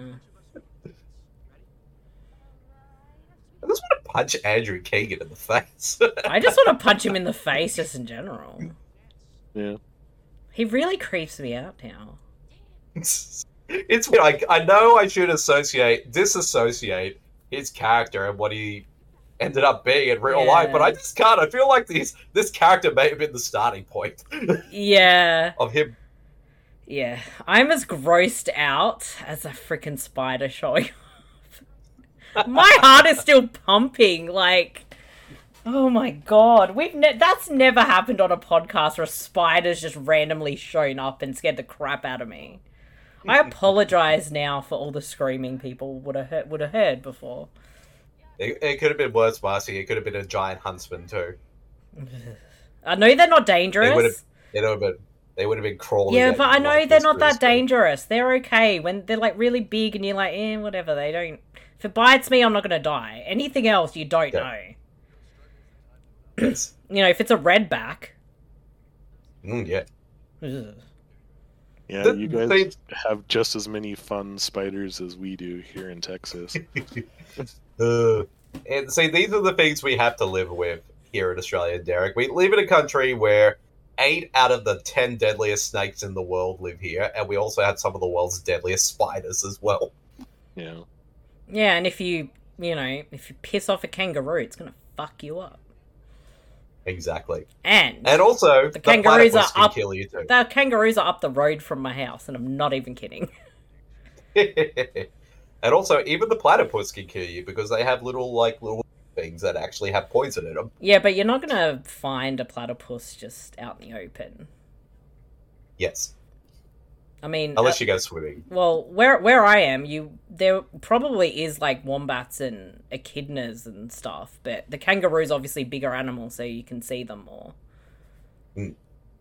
I just want to punch Andrew Keegan in the face. I just want to punch him in the face, just in general. Yeah. He really creeps me out now. It's like, I know I should disassociate his character and what he ended up being in real life, but I just can't. I feel like this character may have been the starting point. Yeah. Of him. Yeah. I'm as grossed out as a freaking spider showing off. My heart is still pumping, like... Oh my god, that's never happened on a podcast where a spider's just randomly shown up and scared the crap out of me. I apologize now for all the screaming people would have heard before. It could have been worse, Marcy. It could have been a giant huntsman too. I know they're not dangerous. They would have been crawling. Yeah, but I know they're not that dangerous. They're okay when they're like really big, and you're like, whatever. They don't. If it bites me, I'm not gonna die. Anything else, you don't know. Yes. If it's a redback. Yeah. Ugh. Yeah, you guys have just as many fun spiders as we do here in Texas. And see, these are the things we have to live with here in Australia, Derek. We live in a country where 8 out of the 10 deadliest snakes in the world live here, and we also have some of the world's deadliest spiders as well. Yeah. Yeah, and if you piss off a kangaroo, it's gonna fuck you up. Exactly. And also, the kangaroos are up. Kill you too. The kangaroos are up the road from my house, and I'm not even kidding. And also, even the platypus can kill you because they have little things that actually have poison in them. Yeah, but you're not gonna find a platypus just out in the open. Yes. I mean, unless you go swimming. Well, where I am, there probably is like wombats and echidnas and stuff, but the kangaroo's obviously bigger animal, so you can see them more. Mm.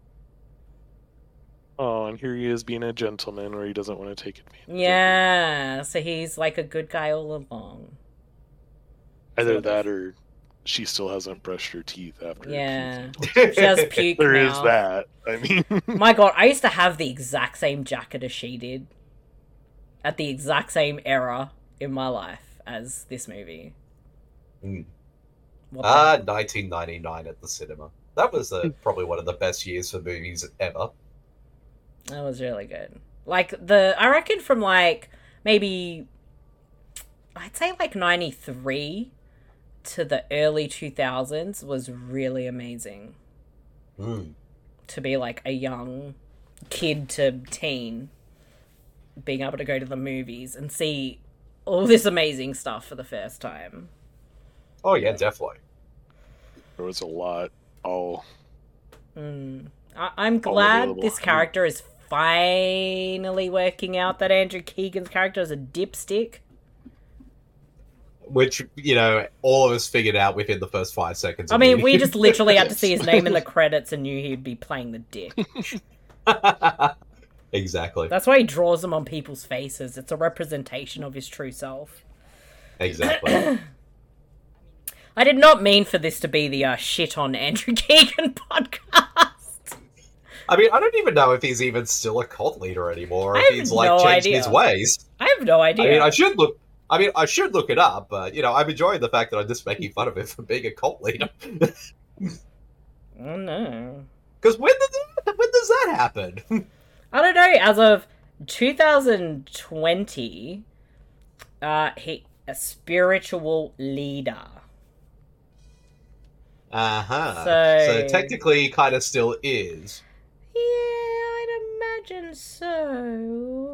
Oh, and here he is being a gentleman where he doesn't want to take advantage. Yeah, so he's like a good guy all along. Either that or she still hasn't brushed her teeth after. Yeah, she has puke There now. is that. I mean, my God, I used to have the exact same jacket as she did, at the exact same era in my life as this movie. 1999 at the cinema. That was probably one of the best years for movies ever. That was really good. I reckon from maybe, I'd say 93 to the early 2000s was really amazing. To be a young kid to teen, being able to go to the movies and see all this amazing stuff for the first time. Oh yeah, definitely. There was a lot. I'm glad this character is finally working out, that Andrew Keegan's character is a dipstick. Which, all of us figured out within the first 5 seconds. I mean, we just literally had to see his name in the credits and knew he'd be playing the dick. Exactly. That's why he draws them on people's faces. It's a representation of his true self. Exactly. I did not mean for this to be the shit on Andrew Keegan podcast. I mean, I don't even know if he's even still a cult leader anymore, or if he's changed his ways. I have no idea. I mean, I should look it up, but I'm enjoying the fact that I'm just making fun of him for being a cult leader. Oh no. Because when does that happen? I don't know. As of 2020, he a spiritual leader. So technically, he kind of still is. Yeah, I'd imagine so.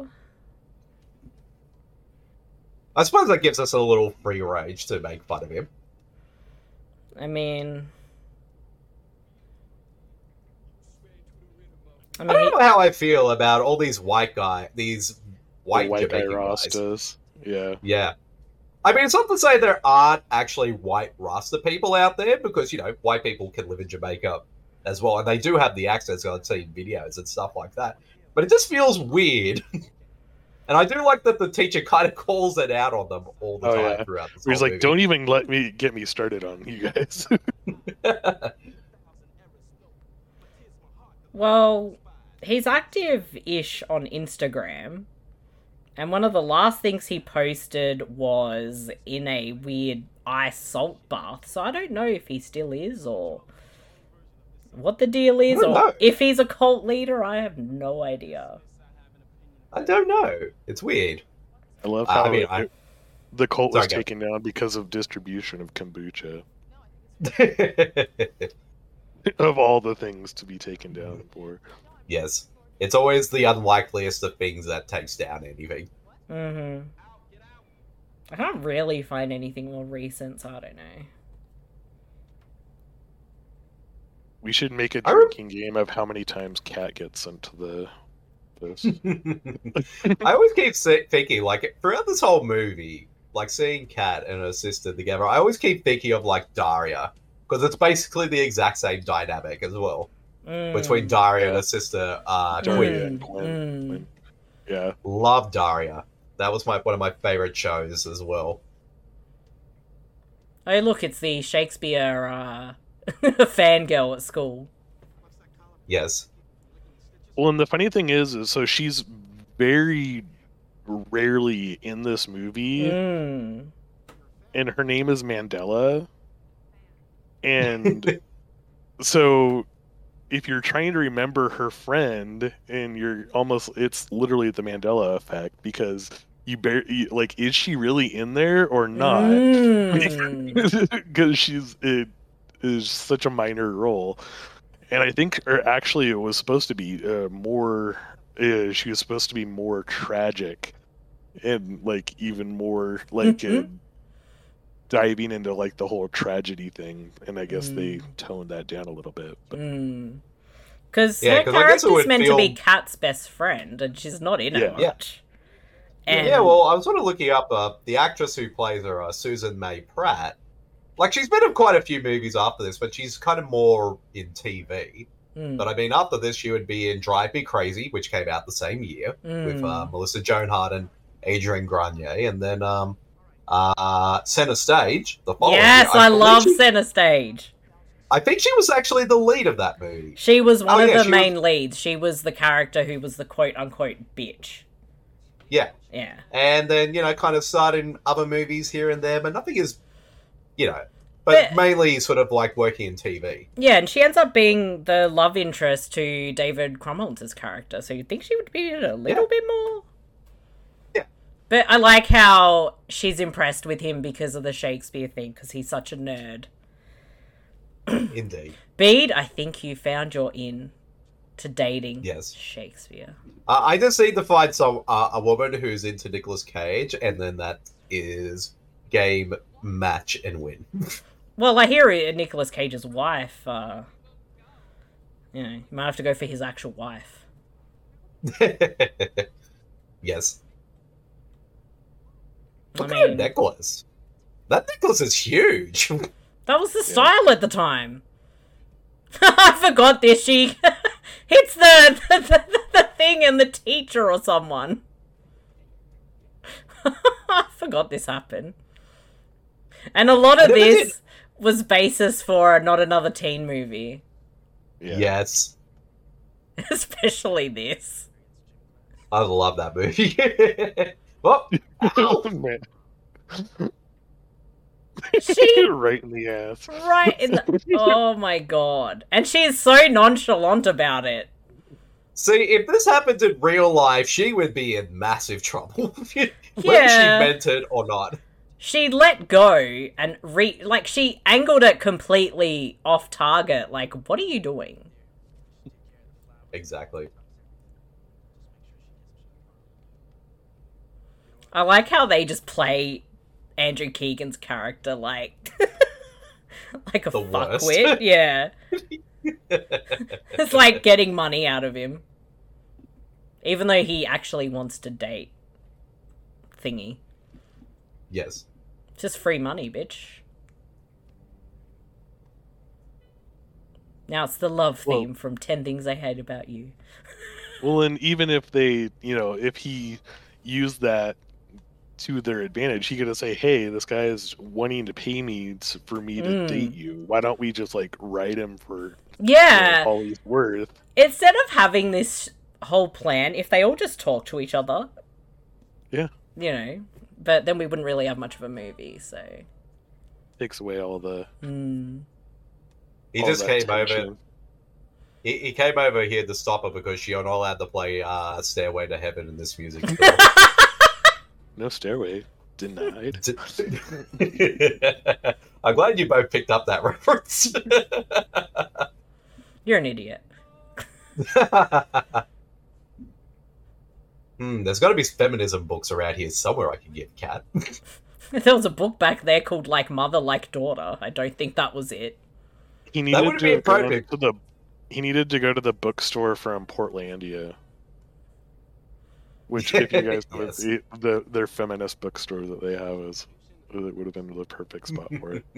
I suppose that gives us a little free range to make fun of him. I mean, I don't know how I feel about all these white white Jamaican Rastas. guys. Yeah. I mean, it's not to say there aren't actually white Rasta people out there, because, white people can live in Jamaica as well, and they do have the accents I've seen videos and stuff like that. But it just feels weird. And I do like that the teacher kind of calls it out on them all the time throughout this He's whole like, movie. don't even get me started on you guys. Well, he's active-ish on Instagram. And one of the last things he posted was in a weird ice salt bath. So I don't know if he still is, or what the deal is, or if he's a cult leader. I have no idea. I don't know. It's weird. I love how the cult was taken down because of distribution of kombucha. Of all the things to be taken down for. Yes. It's always the unlikeliest of things that takes down anything. I can't really find anything more recent, so I don't know. We should make a drinking game of how many times Cat gets sent to this. I always keep thinking, throughout this whole movie, like seeing Kat and her sister together, I always keep thinking of like Daria, because it's basically the exact same dynamic as well between Daria and her sister Quinn. Yeah, love Daria. That was one of my favorite shows as well. Oh, look, it's the Shakespeare fangirl at school. Yes. Well, and the funny thing is so she's very rarely in this movie, and her name is Mandela. And so if you're trying to remember her friend, and it's literally the Mandela effect, because is she really in there or not? Because it is such a minor role. And I think, actually, it was supposed to be more. She was supposed to be more tragic, and like even more like diving into like the whole tragedy thing. And I guess they toned that down a little bit. Because her character's meant to be Kat's best friend, and she's not in it much. Yeah, well, I was sort of looking up the actress who plays her, Susan May Pratt. Like, she's been in quite a few movies after this, but she's kind of more in TV. But I mean, after this, she would be in Drive Me Crazy, which came out the same year with Melissa Joan Hart and Adrian Grenier, and then Center Stage. The following year. I love Center Stage. I think she was actually the lead of that movie. She was one of the main leads. She was the character who was the quote-unquote bitch. Yeah. Yeah. And then, kind of starred in other movies here and there, but nothing is, but mainly sort of like working in TV. Yeah, and she ends up being the love interest to David Krumholtz's character, so you'd think she would be in it a little bit more. Yeah. But I like how she's impressed with him because of the Shakespeare thing, because he's such a nerd. Indeed. Bede, I think you found your in to dating Shakespeare. I just need to find a woman who's into Nicolas Cage, and then that is game, match, and win. Well, I hear Nicolas Cage's wife. You might have to go for his actual wife. Yes. Look at her necklace. That necklace is huge. That was the style at the time. I forgot this. She hits the thing and the teacher or someone. I forgot this happened. And a lot of this was basis for Not Another Teen Movie. Yeah. Yes. Especially this. I love that movie. Oh, man. She right in the ass. Right in the... Oh my god. And she's so nonchalant about it. See, if this happened in real life, she would be in massive trouble. Whether she meant it or not. She let go and she angled it completely off target. Like, what are you doing? Exactly. I like how they just play Andrew Keegan's character like a fuckwit. Yeah. It's like getting money out of him. Even though he actually wants to date Thingy. Yes. Just free money, bitch. Now it's the love theme from 10 Things I Hate About You. Well, and even if they, if he used that to their advantage, he could say, hey, this guy is wanting to pay me for me to date you. Why don't we just write him for all he's worth? Instead of having this whole plan, if they all just talk to each other. Yeah. But then we wouldn't really have much of a movie, so. Takes away all the... He just came over. He came over here to stop her because you're not allowed to play Stairway to Heaven in this music. No Stairway. Denied. I'm glad you both picked up that reference. You're an idiot. There's got to be feminism books around here somewhere I can give Kat. There was a book back there called Mother Like Daughter. I don't think that was it. He needed to go to the bookstore from Portlandia. Which, if you guys know, their feminist bookstore that they have it would have been the perfect spot for it.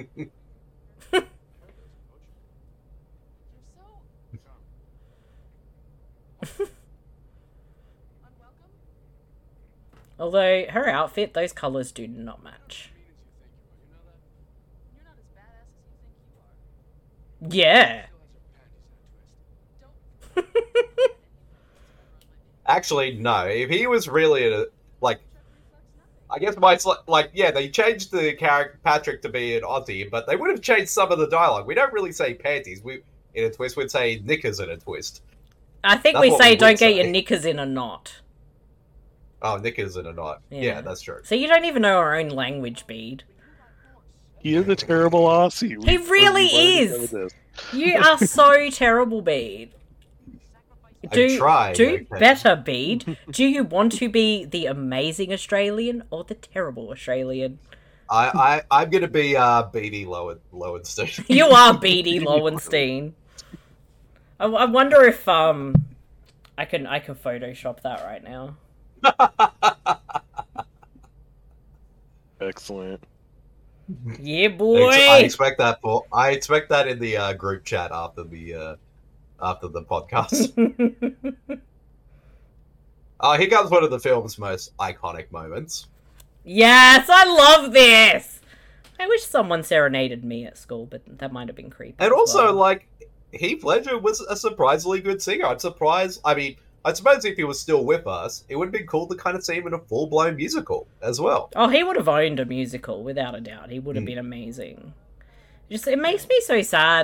Although her outfit, those colors do not match. Yeah. Actually, no. If he was really I guess they changed the character Patrick to be an Aussie, but they would have changed some of the dialogue. We don't really say panties. In a twist, we'd say knickers in a twist. I think we say don't get your knickers in a knot. Oh, knickers in a knot. Yeah, that's true. So you don't even know our own language, Bede. He is a terrible Aussie. He really is. You are so terrible, Bede. Do better, Bede. Do you want to be the amazing Australian or the terrible Australian? I'm gonna be Beatty Lowenstein. You are Beatty Lowenstein. I wonder if I can Photoshop that right now. Excellent. Yeah, boy. I expect that in the group chat after the podcast. Here comes one of the film's most iconic moments. Yes, I love this. I wish someone serenaded me at school, but that might have been creepy. And also, Heath Ledger was a surprisingly good singer. I'm surprised. I mean, I suppose if he was still with us, it would have been cool to kind of see him in a full-blown musical as well. Oh, he would have owned a musical, without a doubt. He would have been amazing. It makes me so sad,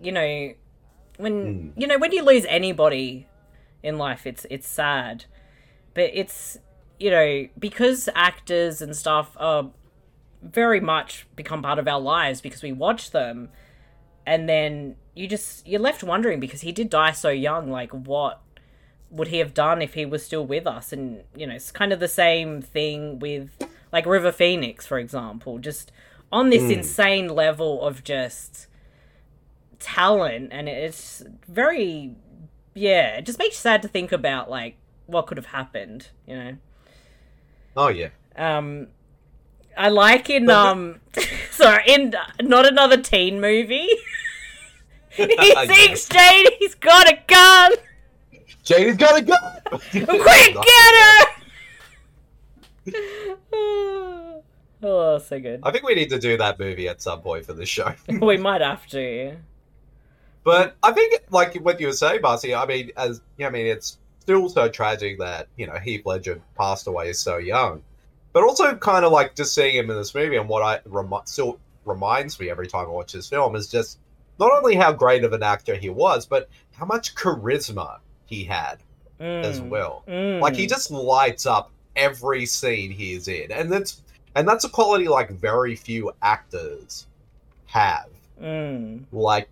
when you lose anybody in life, it's sad. But it's, because actors and stuff are very much become part of our lives because we watch them, and then you're left wondering, because he did die so young, what would he have done if he was still with us? And, it's kind of the same thing with, River Phoenix, for example, just on this insane level of just talent, and it's very, it just makes you sad to think about, what could have happened, Oh, yeah. I like in, sorry, in Not Another Teen Movie, he thinks Janie's got a gun! Janie's got a gun! Quick, get her! Oh, so good. I think we need to do that movie at some point for the show. We might have to. But I think, what you were saying, Marcy, it's still so tragic that, Heath Ledger passed away so young. But also kind of just seeing him in this movie, and what still reminds me every time I watch this film is just not only how great of an actor he was, but how much charisma he had as well. He just lights up every scene he is in. And that's a quality very few actors have. He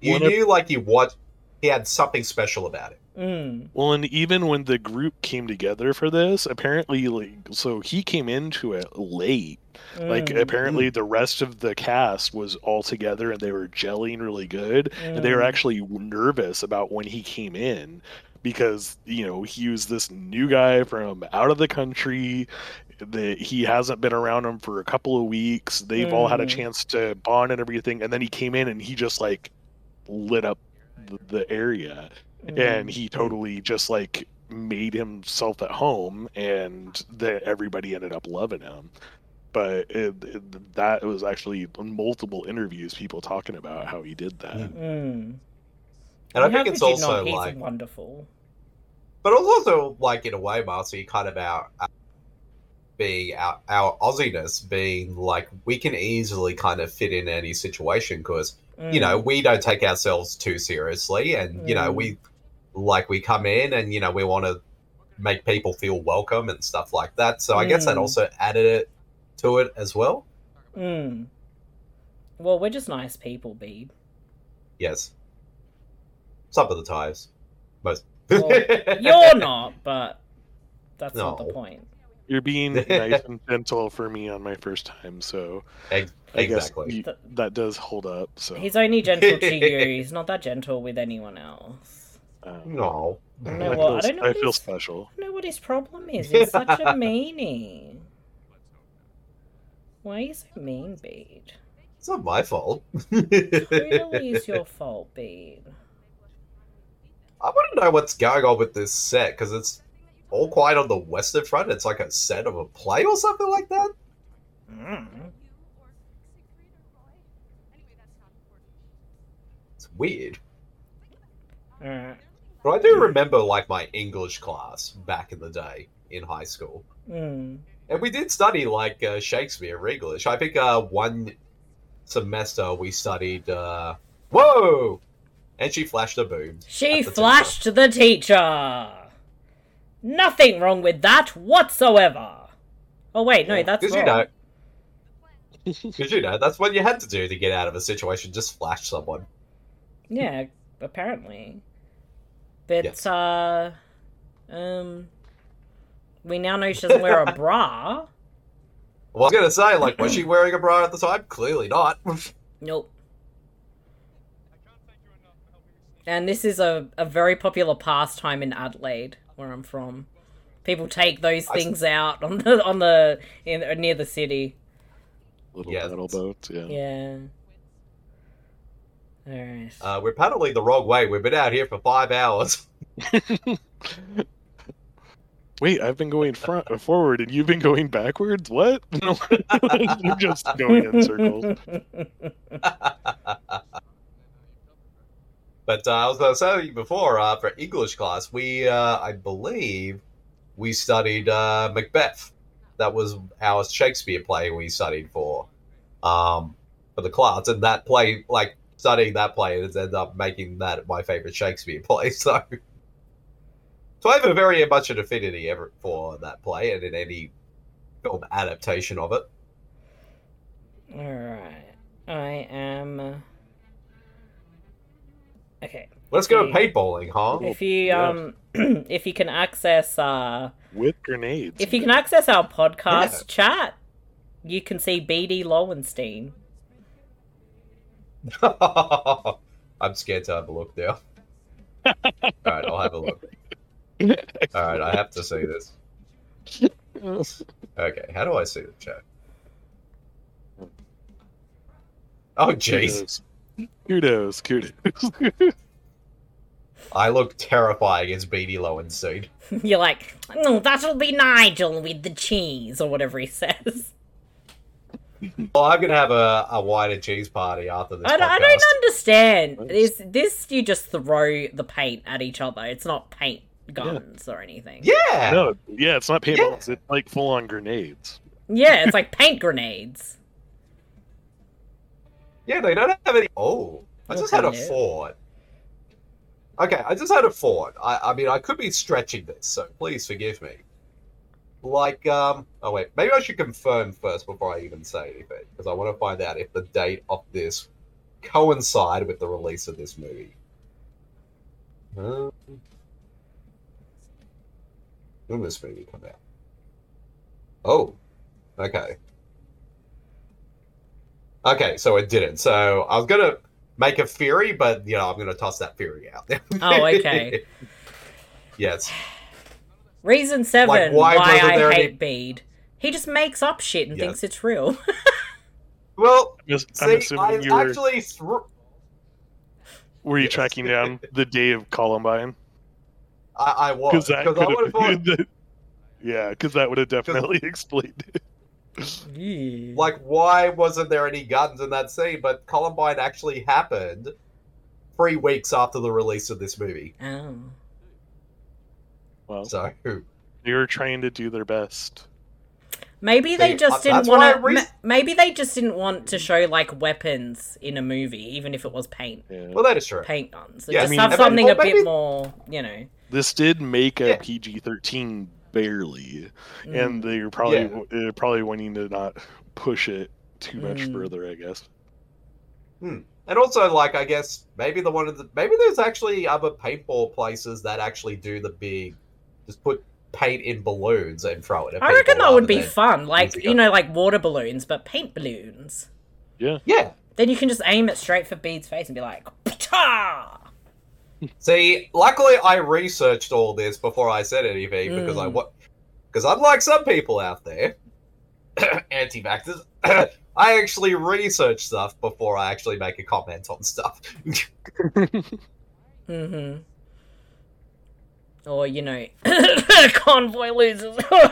had something special about it. Well, and even when the group came together for this, apparently, so he came into it late. Apparently the rest of the cast was all together and they were gelling really good. And they were actually nervous about when he came in because, he was this new guy from out of the country. He hasn't been around them for a couple of weeks. They've all had a chance to bond and everything. And then he came in and he just lit up the area. And he totally just made himself at home, and everybody ended up loving him. But that was actually multiple interviews, people talking about how he did that. And I think it's also he's wonderful. But also in a way, Marcy, kind of our Aussiness being we can easily kind of fit in any situation because we don't take ourselves too seriously, and we come in and we want to make people feel welcome and stuff like that. So I guess that also added it to it as well. Well, we're just nice people, Bede. Yes. Some of the times. Most. Well, you're not, but that's not the point. You're being nice and gentle for me on my first time, so exactly. That does hold up. So he's only gentle to you. He's not that gentle with anyone else. No. I feel special. I don't know what his problem is. He's such a meanie. Why are you so mean, Bede? It's not my fault. Totally is your fault, Bede. I want to know what's going on with this set, because it's all quiet on the Western Front. It's like a set of a play or something like that. It's weird. But I do remember, like, my English class back in the day in high school. And we did study, like, Shakespeare English. I think one semester we studied, whoa! And she flashed her boobs. She flashed the teacher! Nothing wrong with that whatsoever! Oh wait, no, that's wrong. Because, that's what you had to do to get out of a situation, just flash someone. Yeah, apparently. But, we now know she doesn't wear a bra. Well, I was going to say, like, was she wearing a bra at the time? Clearly not. Nope. And this is a very popular pastime in Adelaide, where I'm from. People take those things out near the city. Little paddle boats, yeah. Yeah. Alright. We're paddling the wrong way. We've been out here for 5 hours. Wait, I've been going forward and you've been going backwards? What? You're just going in circles. But I was going to say before, for English class, we, I believe, we studied Macbeth. That was our Shakespeare play we studied for the class. And that play, like, studying that play, it ended up making that my favorite Shakespeare play. So I have a very much an affinity for that play and in any film adaptation of it. Alright. I am... Okay. Let's go paintballing, huh? If you if you can access with grenades. If you can access our podcast chat, you can see BD Lowenstein. I'm scared to have a look now. Alright, I'll have a look. Alright, I have to see this. Okay, how do I see the chat? Oh, jeez. Kudos. I look terrifying as Beanie Lowenstein. You're like, oh, that'll be Nigel with the cheese, or whatever he says. Well, I'm going to have a wine and cheese party after this podcast. I don't understand. Is this, you just throw the paint at each other? It's not paint guns or anything. Yeah! No, it's not paintballs. It's like full-on grenades. Yeah, it's like paint grenades. Yeah, they don't have any... Oh, I just had a fort. Okay, I just had a fort. I mean, I could be stretching this, so please forgive me. Like, oh wait, maybe I should confirm first before I even say anything, because I want to find out if the date of this coincide with the release of this movie. When did this movie come out? Oh, okay. Okay, so it didn't. So I was going to make a theory, but, I'm going to toss that theory out. Oh, okay. Yes. Reason 7 like, why I hate Bede. He just makes up shit and thinks it's real. Well, I'm see, I actually... Were you tracking down the day of Columbine? I was. Because that would have definitely explained it. Like, why wasn't there any guns in that scene? But Columbine actually happened 3 weeks after the release of this movie. Oh. Well, so they were trying to do their best. Maybe they just didn't want to. Maybe they just didn't want to show like weapons in a movie, even if it was paint. Yeah. Well, that is true. Paint guns. So just have something a bit more, This did make a PG-13 barely, and they're probably wanting to not push it too much further, I guess. And also, like, I guess maybe maybe there's actually other paintball places that actually do the big, just put paint in balloons and throw it at I reckon that would be fun, like like water balloons, but paint balloons. Yeah. Yeah. Then you can just aim it straight for Bede's face and be like, "Pta!" See, luckily I researched all this before I said anything because unlike some people out there, anti-vaxxers, I actually research stuff before I actually make a comment on stuff. Mm-hmm. Or, you know, convoy losers.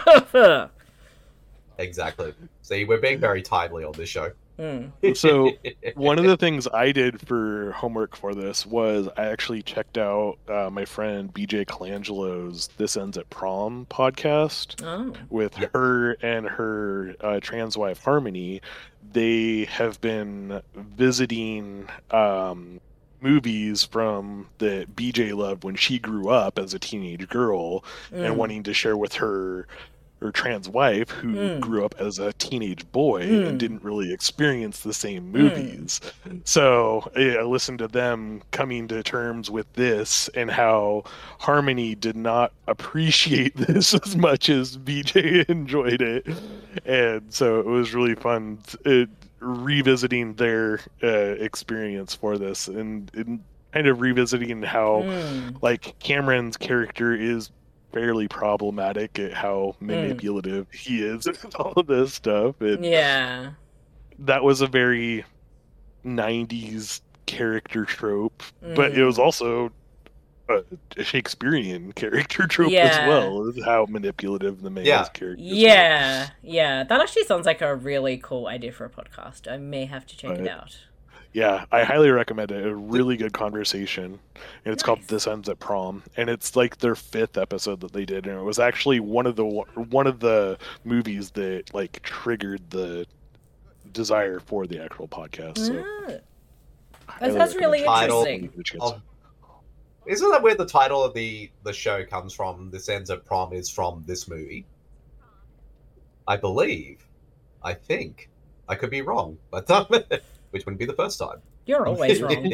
Exactly. See, we're being very timely on this show. So, one of the things I did for homework for this was I actually checked out my friend BJ Colangelo's This Ends at Prom podcast with her and her trans wife Harmony. They have been visiting movies from that BJ loved when she grew up as a teenage girl and wanting to share with her trans wife who grew up as a teenage boy and didn't really experience the same movies. So I listened to them coming to terms with this and how Harmony did not appreciate this as much as BJ enjoyed it. And so it was really fun revisiting their experience for this and kind of revisiting how like Cameron's character is fairly problematic at how manipulative he is with all of this stuff. And that was a very 90s character trope, but it was also a Shakespearean character trope as well, is how manipulative the man's character is. Yeah, that actually sounds like a really cool idea for a podcast. I may have to check it out. Yeah, I highly recommend it. A really good conversation. And it's called This Ends at Prom. And it's like their 5th episode that they did. And it was actually one of the movies that like triggered the desire for the actual podcast. So that's really interesting. Isn't that where the title of the show comes from? This Ends at Prom is from this movie. I believe. I think. I could be wrong. But which wouldn't be the first time. You're always wrong.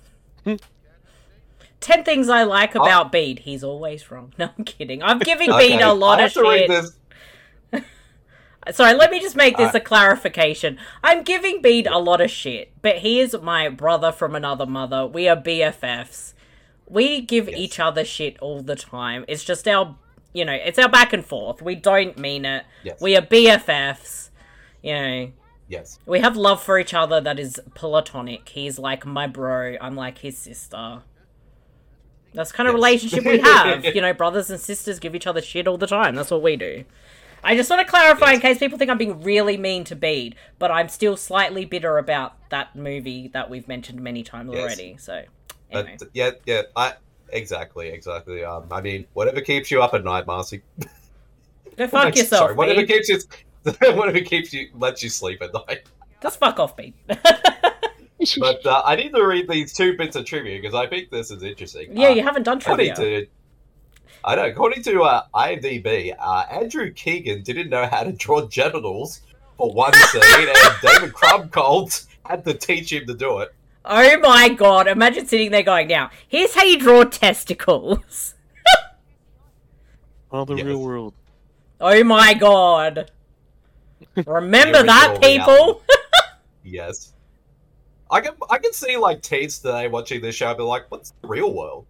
10 things I like about Bede. He's always wrong. No, I'm kidding. I'm giving Bede a lot of shit. Sorry, let me just make this a clarification. I'm giving Bede a lot of shit, but he is my brother from another mother. We are BFFs. We give each other shit all the time. It's just our, it's our back and forth. We don't mean it. Yes. We are BFFs. Yes. We have love for each other that is platonic. He's like my bro. I'm like his sister. That's the kind of relationship we have. Brothers and sisters give each other shit all the time. That's what we do. I just want to clarify in case people think I'm being really mean to Bede, but I'm still slightly bitter about that movie that we've mentioned many times already. So, anyway. Exactly. I mean, whatever keeps you up at night, Marcy. Go fuck yourself, sorry, whatever keeps you, lets you sleep at night. Just fuck off, Bede. But I need to read these 2 bits of trivia because I think this is interesting. Yeah, you haven't done trivia. I know. According to IMDb, Andrew Keegan didn't know how to draw genitals for one scene, and David Krumholtz had to teach him to do it. Oh my god! Imagine sitting there going, "Now, here's how you draw testicles." Well, the real world. Oh my god! Remember that, people. Yes. I can see like teens today watching this show and be like, "What's the real world?"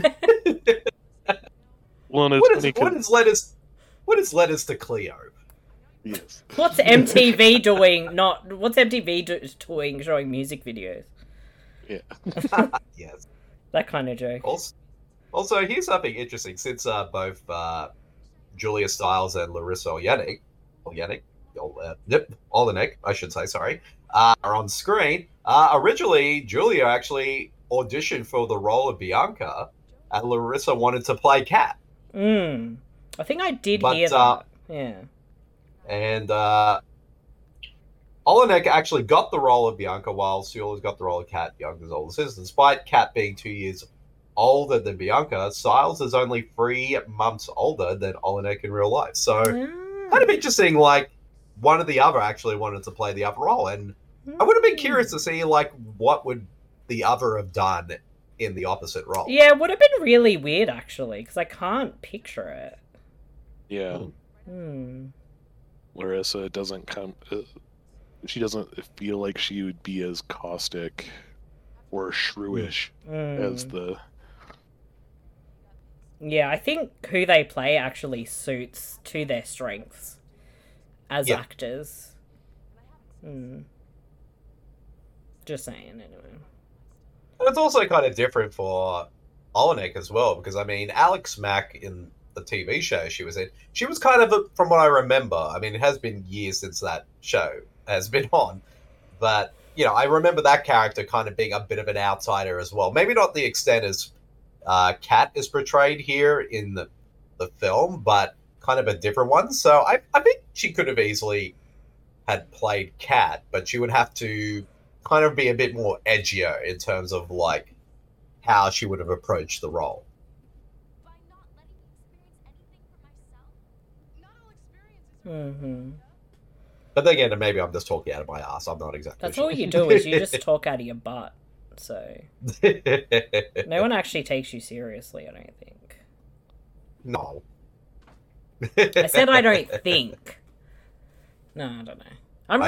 Well, what is letters to Cleo? Yes. What's MTV doing? What's MTV doing? Showing music videos. Yeah. Yes. That kind of joke. Also, here's something interesting. Since both Julia Stiles and Larissa Oleynik, I should say, sorry, are on screen. Originally, Julia actually auditioned for the role of Bianca, and Larissa wanted to play Kat. I think I did hear that. Yeah. And Oleynik actually got the role of Bianca, while Stiles got the role of Kat, Bianca's older sister. Despite Kat being 2 years older than Bianca, Stiles is only 3 months older than Oleynik in real life. So, kind of interesting, like, one or the other actually wanted to play the other role. And I would have been curious to see, like, what would the other have done in the opposite role. Yeah, it would have been really weird, actually, because I can't picture it. Yeah. Larissa doesn't she doesn't feel like she would be as caustic or shrewish as the Yeah, I think who they play actually suits to their strengths as actors. Just saying, anyway. And it's also kind of different for Olenek as well, because, I mean, Alex Mack in the TV show she was in, she was kind of, from what I remember, I mean, it has been years since that show has been on, but, you know, I remember that character kind of being a bit of an outsider as well. Maybe not the extent as Kat is portrayed here in the film, but kind of a different one. So I think she could have easily had played Kat, but she would have to kind of be a bit more edgier in terms of, like, how she would have approached the role. Mm-hmm. But then again, maybe I'm just talking out of my ass. I'm not exactly That's sure. all you do is you just talk out of your butt. So no one actually takes you seriously, I don't think. No. I said I don't think. No, I don't know. I'm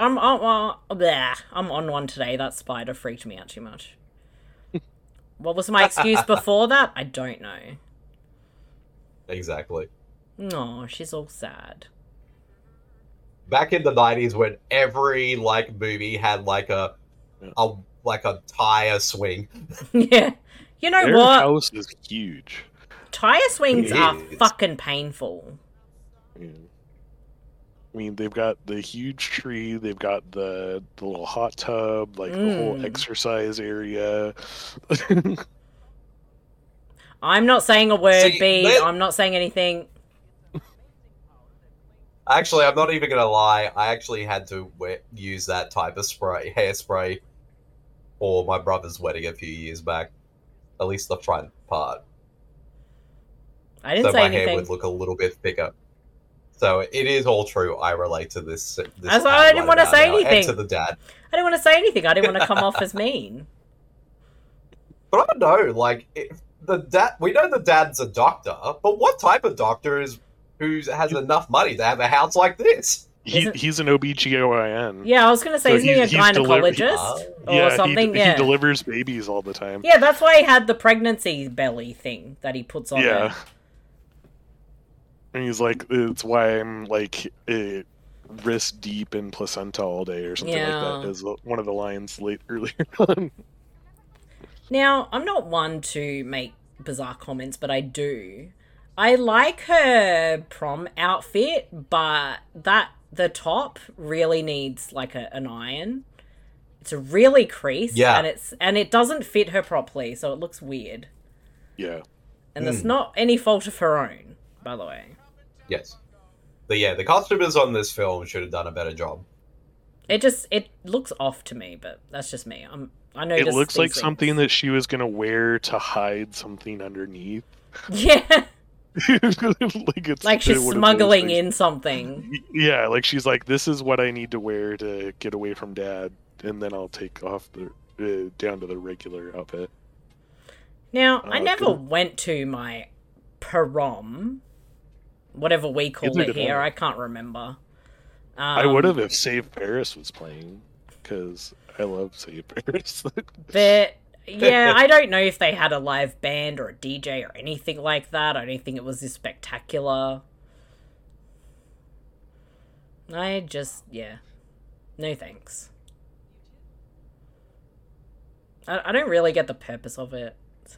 on one today. That spider freaked me out too much. What was my excuse before that? I don't know. Exactly. No, she's all sad. Back in the 90s when every, like, movie had, like, a tire swing. Yeah. You know Their what? house is huge. Tire swings are fucking painful. Yeah. I mean, they've got the huge tree, they've got the little hot tub, like the whole exercise area. I'm not saying a word, B. I'm not saying anything. Actually, I'm not even going to lie. I actually had to use that type of hairspray, for my brother's wedding a few years back. At least the front part. I didn't say anything. So my hair would look a little bit thicker. So it is all true. I relate to this. I didn't want to say anything. And to the dad. I didn't want to say anything. I didn't want to come off as mean. But I don't know. Like, we know the dad's a doctor, but what type of doctor who has enough money to have a house like this? He's an OBGYN. Yeah, I was going to say, isn't he a gynecologist or something? He delivers babies all the time. Yeah, that's why he had the pregnancy belly thing that he puts on there. And he's like, it's why I'm, like, wrist deep in placenta all day or something like that, is one of the lines earlier on. Now, I'm not one to make bizarre comments, but I do. I like her prom outfit, but the top really needs, like, an iron. It's really creased, and it doesn't fit her properly, so it looks weird. Yeah. And it's not any fault of her own, by the way. Yes. But yeah, the costumers on this film should have done a better job. It looks off to me, but that's just me. I know. It looks like something that she was gonna wear to hide something underneath. Yeah. like she's smuggling in something. Yeah, like she's like, this is what I need to wear to get away from Dad, and then I'll take off the down to the regular outfit. Now, I never went to my prom, whatever we call it here. I can't remember. I would have if Save Paris was playing, because I love Save Paris. But yeah, I don't know if they had a live band or a DJ or anything like that. I don't think it was this spectacular. No thanks. I don't really get the purpose of it, so.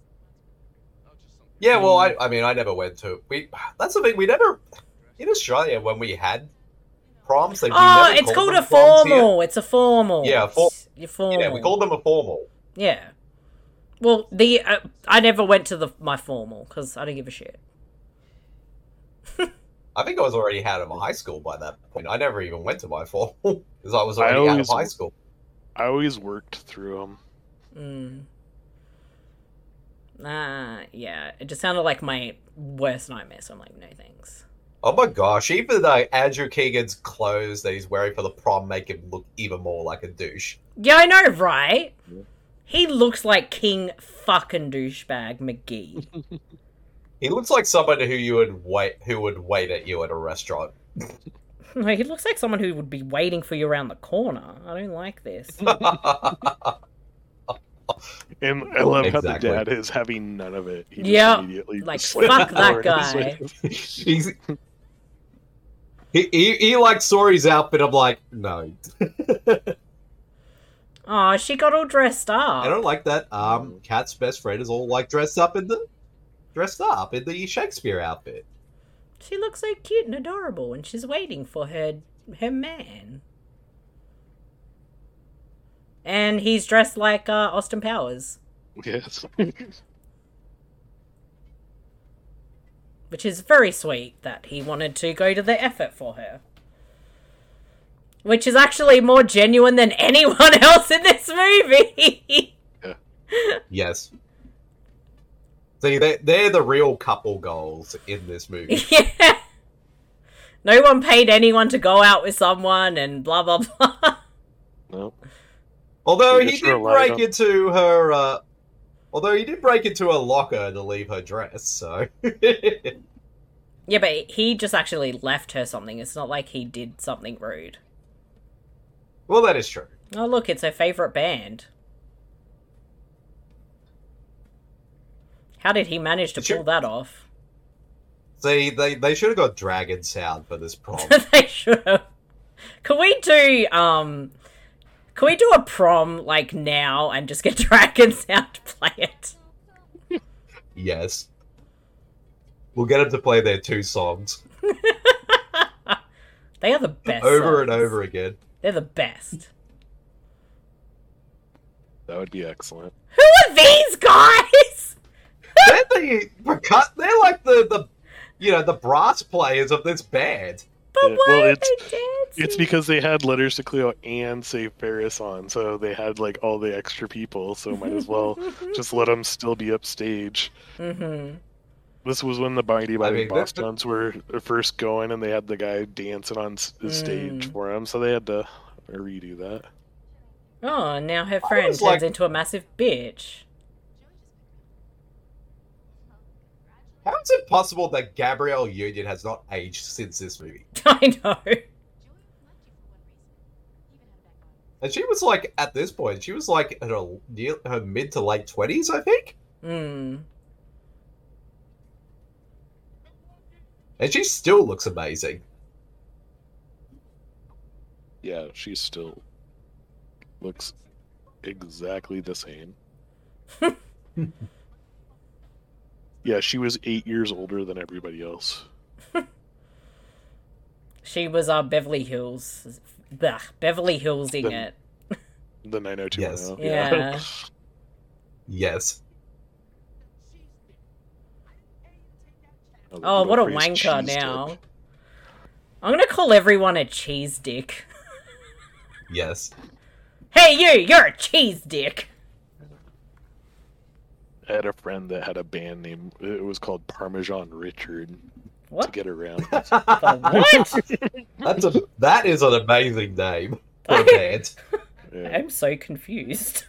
Yeah, well, I mean, I never went to. That's the thing. We never in Australia when we had proms. It's called a formal. It's a formal. Yeah, formal. Yeah, we called them a formal. Yeah. Well, I never went to my formal because I didn't give a shit. I think I was already out of high school by that point. I never even went to my formal because I was already out of high school. I always worked through them. Yeah, it just sounded like my worst nightmare, so I'm like, no thanks. Oh my gosh, even Andrew Keegan's clothes that he's wearing for the prom make him look even more like a douche. Yeah, I know, right? He looks like King fucking douchebag McGee. He looks like someone who would wait at you at a restaurant. No, he looks like someone who would be waiting for you around the corner. I don't like this. And I love how the Exactly. dad is having none of it. He just Yeah, immediately like, just slams fuck the that door in his guy. face. He likes Sori's outfit. I'm like, no. Oh, she got all dressed up. I don't like that. Kat's best friend is all like dressed up in the Shakespeare outfit. She looks so cute and adorable, and she's waiting for her man. And he's dressed like Austin Powers. Yes. Which is very sweet that he wanted to go to the effort for her. Which is actually more genuine than anyone else in this movie. Yes. See, they're the real couple goals in this movie. Yeah. No one paid anyone to go out with someone and blah, blah, blah. No. Although He he just did relied break on- into her, although he did break into her locker to leave her dress, so. Yeah, but he just actually left her something. It's not like he did something rude. Well, that is true. Oh, look, it's her favourite band. How did he manage to pull that off? See, they should have got Dragon Sound for this prom. They should have. Can we do a prom, like, now and just get Dragon Sound to play it? Yes. We'll get them to play their 2 songs. They are the best Over and songs. over again. They're the best. That would be excellent. Who are these guys? They're like the brass players of this band. But why It's because they had Letters to Cleo and Save Ferris on, so they had like all the extra people, so might as well just let them still be upstage. Mm-hmm. This was when the Mighty Mighty mean, Boss Stunts were first going, and they had the guy dancing on stage for him, so they had to redo that. Oh, and now her friend was turns like- into a massive bitch. How is it possible that Gabrielle Union has not aged since this movie? I know. And she was like, at this point, she was like in her mid to late 20s, I think? Mm. And she still looks amazing. Yeah, she still looks exactly the same. Yeah, she was 8 years older than everybody else. She was Beverly Hills. Beverly Hillsing it. The 90210. Yes. Yeah. Yes. Oh, what a Phrase wanker cheese now. dip. I'm gonna call everyone a cheese dick. Yes. Hey, you're a cheese dick. I had a friend that had a band name. It was called Parmesan Richard. What? To get around. What? That is an amazing name for a band. Yeah. I'm so confused.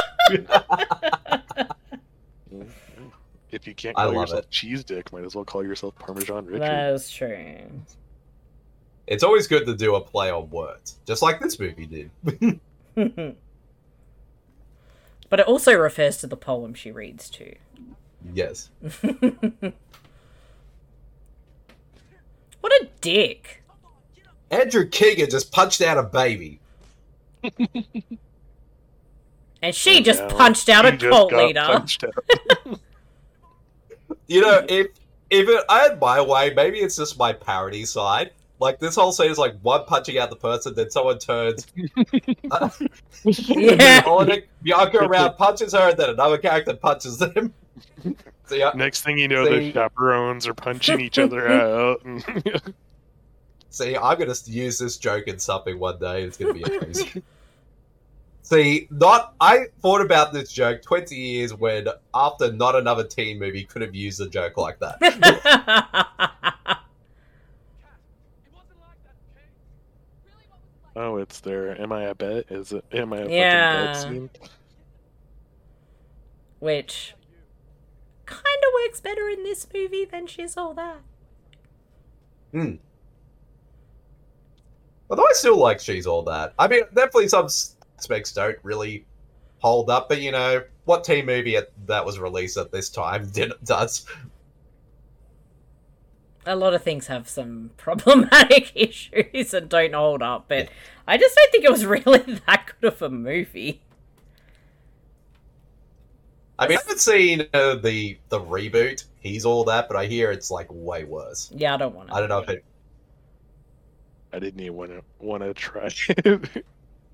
If you can't I call love yourself it. Cheese Dick, might as well call yourself Parmesan Richard. That's true. It's always good to do a play on words, just like this movie did. But it also refers to the poem she reads too. Yes. What a dick. Andrew Keegan just punched out a baby. And she just Yeah, punched out a he just cult got leader. punched out. You know, if I had my way, maybe it's just my parody side. Like, this whole scene is like one punching out the person, then someone turns. Yeah. Bianca around, punches her, and then another character punches them. So, yeah, Next thing you know, the chaperones are punching each other out. see, I'm going to use this joke in something one day. It's going to be amazing. See, I thought about this joke 20 years when, after not another teen movie, could have used a joke like that. Oh, it's there. Am I a bet? Is it? Am I a Yeah. fucking bet scene? Which kind of works better in this movie than she's all that. Hmm. Although I still like She's All That. I mean, definitely some aspects don't really hold up. But, you know, what teen movie that was released at this time does? A lot of things have some problematic issues and don't hold up, but I just don't think it was really that good of a movie. I mean, I haven't seen the reboot. He's All That, but I hear it's like way worse. Yeah, I don't want to. I don't know if it. I didn't even want to try it.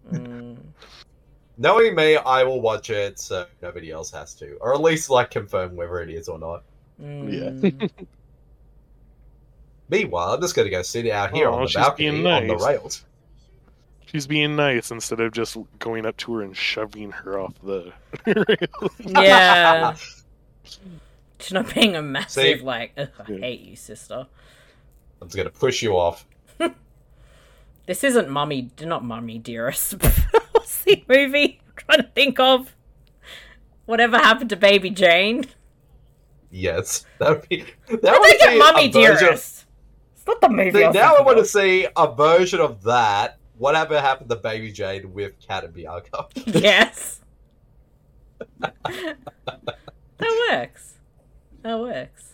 Knowing me, I will watch it, so nobody else has to, or at least like confirm whether it is or not. Yeah. Meanwhile, I'm just going to go sit out here on the balcony on the rails. She's being nice instead of just going up to her and shoving her off the rails. Yeah. She's not being a massive, I hate you, sister. I'm just going to push you off. This isn't not Mummy Dearest. What's the movie I'm trying to think of? Whatever happened to Baby Jane? Yes. That would be... I think get Mummy Dearest. It's not the movie. Now I want to see a version of that. Whatever happened to Baby Jane with Kat and Bianca? Yes. That works. That works.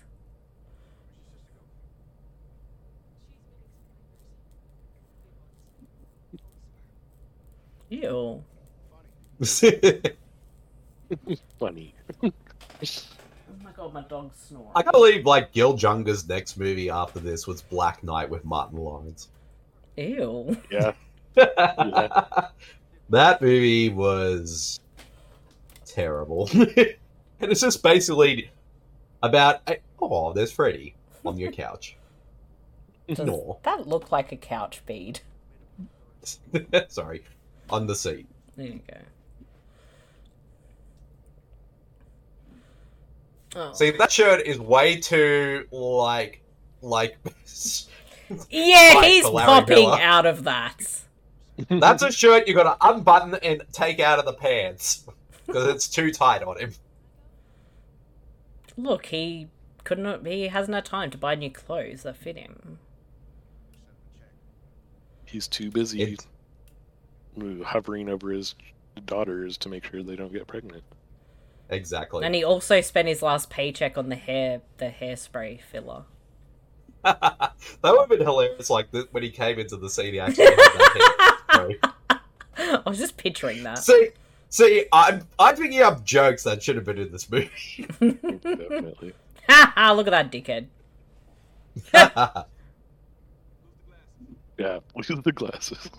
Ew. Funny. Oh my god, my dog's snoring. I can't believe, like, Gil Junger's next movie after this was Black Knight with Martin Lawrence. Ew. Yeah. That movie was terrible. And it's just basically about, there's Freddy on your couch. Does that look like a couch bead? Sorry. On the seat. There you go. Oh. See, that shirt is way too, yeah, he's popping out of that. That's a shirt you got to unbutton and take out of the pants because it's too tight on him. Look, he hasn't had time to buy new clothes that fit him. He's too busy hovering over his daughters to make sure they don't get pregnant. Exactly. And he also spent his last paycheck on the hairspray filler. That would have been hilarious, like, when he came into the scene, he actually had that hairspray. I was just picturing that. See, I'm picking up jokes that should have been in this movie. Definitely. Ha! Look at that dickhead. Yeah, look at the glasses.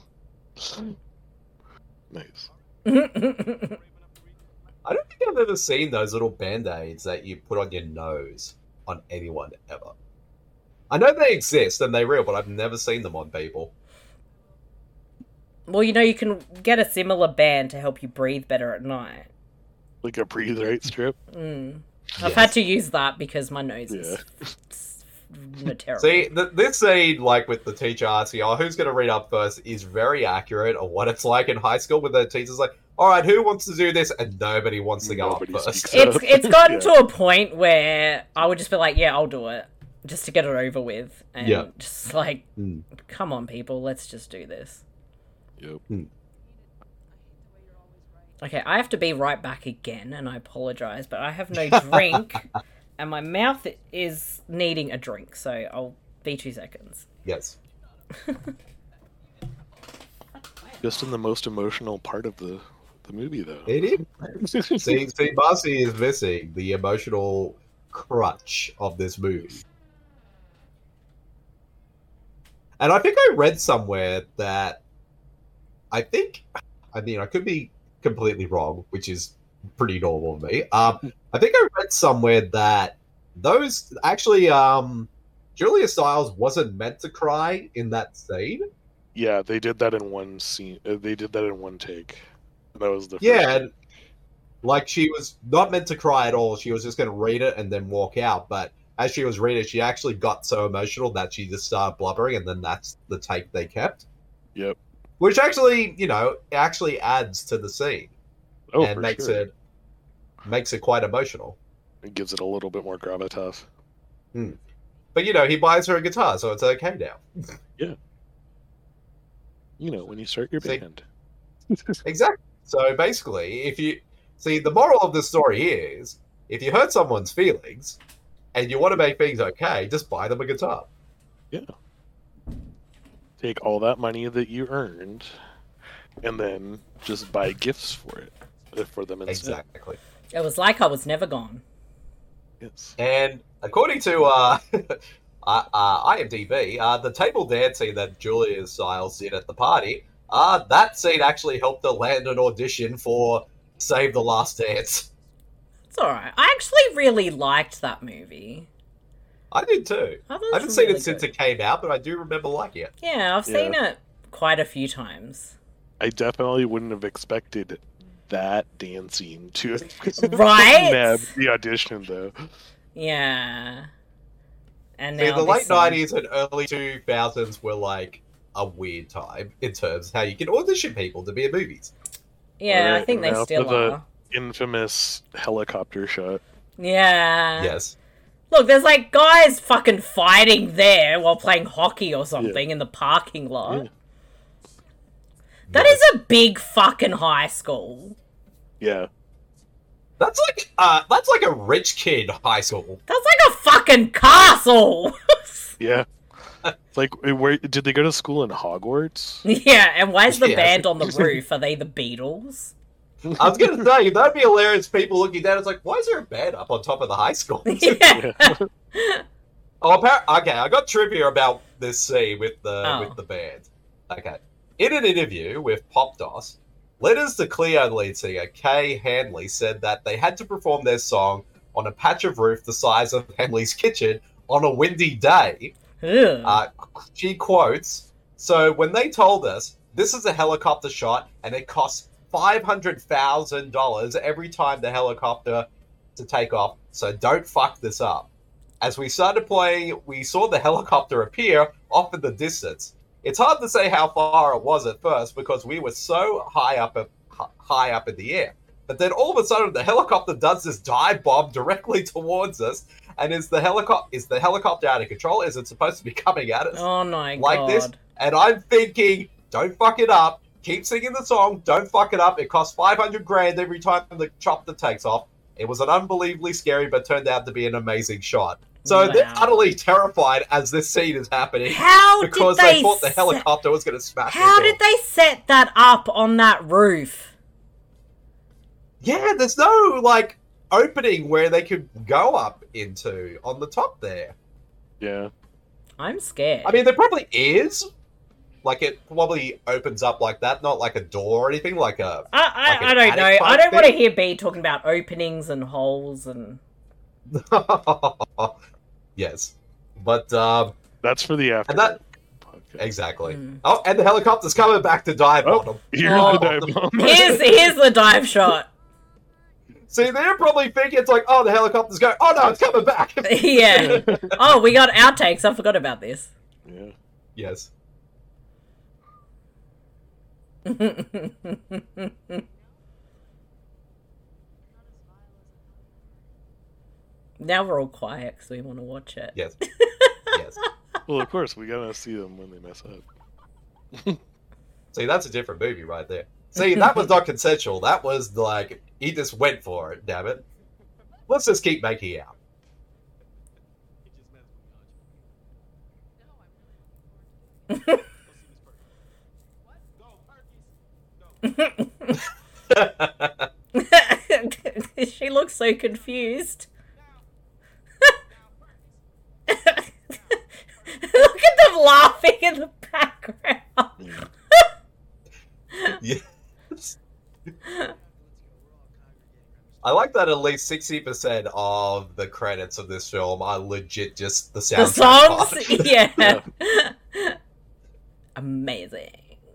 Nice. I don't think I've ever seen those little band-aids that you put on your nose on anyone ever. I know they exist and they're real, but I've never seen them on people. Well, you can get a similar band to help you breathe better at night. Like a breathe right strip? I've had to use that because my nose is terrible. See, this scene, like with the teacher asking, who's going to read up first, is very accurate of what it's like in high school with the teachers like, all right, who wants to do this? And nobody wants to go up first. It's gotten to a point where I would just be like, yeah, I'll do it. Just to get it over with. And just like, come on, people, let's just do this. Yep. Okay, I have to be right back again, and I apologize, but I have no drink, and my mouth is needing a drink, so I'll be 2 seconds. Yes. Just in the most emotional part of the movie, though. It is. See, Marcy is missing the emotional crutch of this movie. And I think I read somewhere that I could be completely wrong, which is pretty normal of me. I think I read somewhere that those actually Julia Stiles wasn't meant to cry in that scene. Yeah, they did that in one scene. They did that in one take. That was the first like she was not meant to cry at all. She was just going to read it and then walk out. But as she was reading it, she actually got so emotional that she just started blubbering, and then that's the take they kept. Yep. Which actually, actually adds to the scene. Oh, and makes it quite emotional. It gives it a little bit more gravitas. But he buys her a guitar, so it's okay now. Yeah. When you start your band. Exactly. So basically, if you see, the moral of the story is, if you hurt someone's feelings and you want to make things okay, just buy them a guitar. Yeah. Take all that money that you earned and then just buy gifts for them instead. Exactly. It was like I was never gone. Yes. And according to IMDb, the table dance scene that Julia Stiles did at the party, that scene actually helped her land an audition for Save the Last Dance. It's alright. I actually really liked that movie. I did too. I haven't seen it since it came out, but I do remember liking it. Yeah, I've seen it quite a few times. I definitely wouldn't have expected that dancing to right the audition though. Yeah. And now the late song... 90s and early 2000s were like a weird time in terms of how you can audition people to be in movies. Yeah, right, I think they still are. The infamous helicopter shot. Yeah. Yes. Look, there's like guys fucking fighting there while playing hockey or something in the parking lot. Yeah. That is a big fucking high school. Yeah. That's like a rich kid high school. That's like a fucking castle. Yeah. Like, where did they go to school in Hogwarts? Yeah, and why is the band on the roof? Are they the Beatles? I was gonna say, that'd be hilarious. People looking down, it's like, why is there a band up on top of the high school? Yeah. Okay, I got trivia about this scene with the band. Okay. In an interview with Popdos, Letters to Cleo lead singer Kay Hanley said that they had to perform their song on a patch of roof the size of Hanley's kitchen on a windy day. She quotes, "So when they told us this is a helicopter shot and it costs $500,000 every time the helicopter to take off, so don't fuck this up. As we started playing, we saw the helicopter appear off in the distance. It's hard to say how far it was at first because we were so high up in the air. But then all of a sudden the helicopter does this dive bomb directly towards us. And is the helicopter out of control? Is it supposed to be coming at us? Oh my god. Like this? And I'm thinking, don't fuck it up. Keep singing the song. Don't fuck it up. It costs $500,000 every time the chopper takes off. It was an unbelievably scary, but turned out to be an amazing shot. So they're utterly terrified as this scene is happening. Because they thought the helicopter was going to smash into them. How did they set that up on that roof? Yeah, there's no, like, opening where they could go up into on the top there. Yeah. I'm scared. I mean, there probably is. Like, it probably opens up like that, not like a door or anything, like a... I don't know. I don't want to hear B talking about openings and holes and... Yes. But, that's for the after. And that... Exactly. Oh, and the helicopter's coming back to dive on them. Here's the dive bomb. Here's the dive shot. See, they're probably thinking it's like, oh, the helicopter's going. Oh no, it's coming back. Yeah. Oh, we got outtakes. I forgot about this. Yeah. Yes. Now we're all quiet because we want to watch it. Yes. Yes. Well, of course, we gotta see them when they mess up. See, that's a different movie right there. See, that was not consensual. That was like, he just went for it, damn it. Let's just keep making out. She looks so confused. Look at them laughing in the background. Yes. I like that at least 60% of the credits of this film are legit just the soundtrack. The songs? Yeah. Amazing.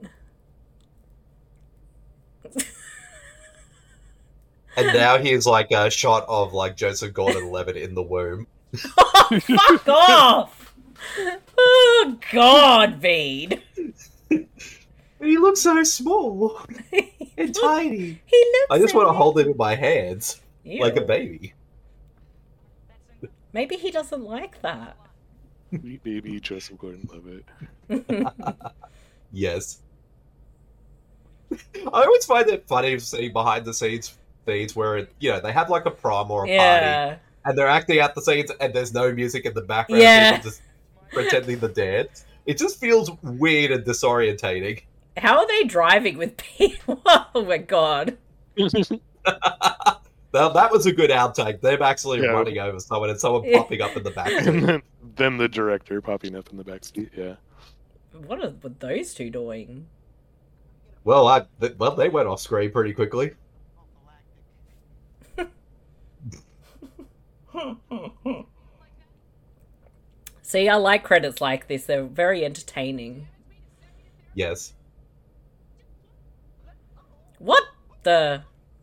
And now here's like a shot of like Joseph Gordon-Levitt in the womb. Oh, fuck off! Oh, God, Vede. He looks so small and tiny. He looks I just so want to hold him in my hands like a Ew. baby. Maybe he doesn't like that. Sweet baby Joseph Gordon-Levitt. Yes. I always find it funny seeing behind the scenes feeds where they have like a prom or a party, and they're acting out the scenes, and there's no music in the background. Yeah. People just pretending to dance. It just feels weird and disorientating. How are they driving with people? Oh my god. Now, that was a good outtake. Them actually running over someone and someone popping up in the backseat. Then the director popping up in the backseat, yeah. What are those two doing? Well, they went off screen pretty quickly. See, I like credits like this. They're very entertaining. Yes. What the...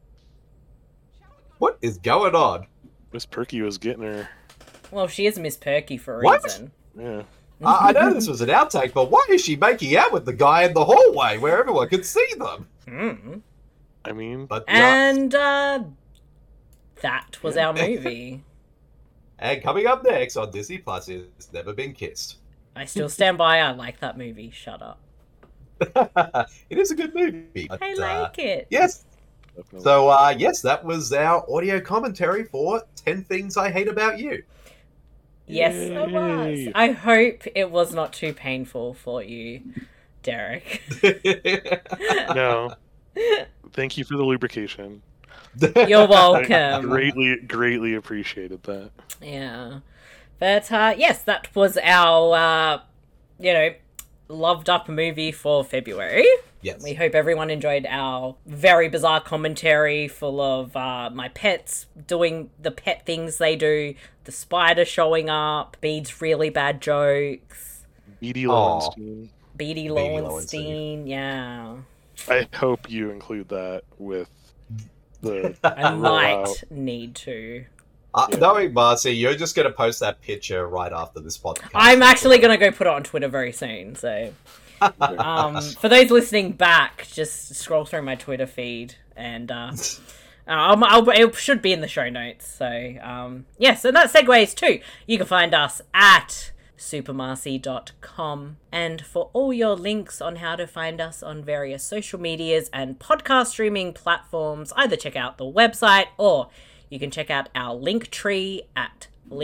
What is going on? Miss Perky was getting her. Well, she is Miss Perky for a What? reason. Yeah. I know this was an outtake, but why is she making out with the guy in the hallway where everyone could see them? Mm. I mean... And, that was our movie. And coming up next on Disney Plus is Never Been Kissed. I still stand by, I like that movie. Shut up. It is a good movie. But, I like it. Yes. So, yes, that was our audio commentary for 10 Things I Hate About You. Yes, it was. I hope it was not too painful for you, Derek. No. Thank you for the lubrication. You're welcome. I greatly appreciated that. Yeah. But, yes, that was our, loved up movie for February. Yes. We hope everyone enjoyed our very bizarre commentary full of my pets doing the pet things they do, the spider showing up, Bede's really bad jokes. Beady Lowenstein. Beady Lowenstein, yeah. I hope you include that with the... I might need to. Knowing Marcy, you're just going to post that picture right after this podcast. I'm actually going to go put it on Twitter very soon, so... for those listening back, just scroll through my Twitter feed, and it should be in the show notes. So, yes, and that segues too. You can find us at supermarcy.com, and for all your links on how to find us on various social medias and podcast streaming platforms, either check out the website or you can check out our link tree at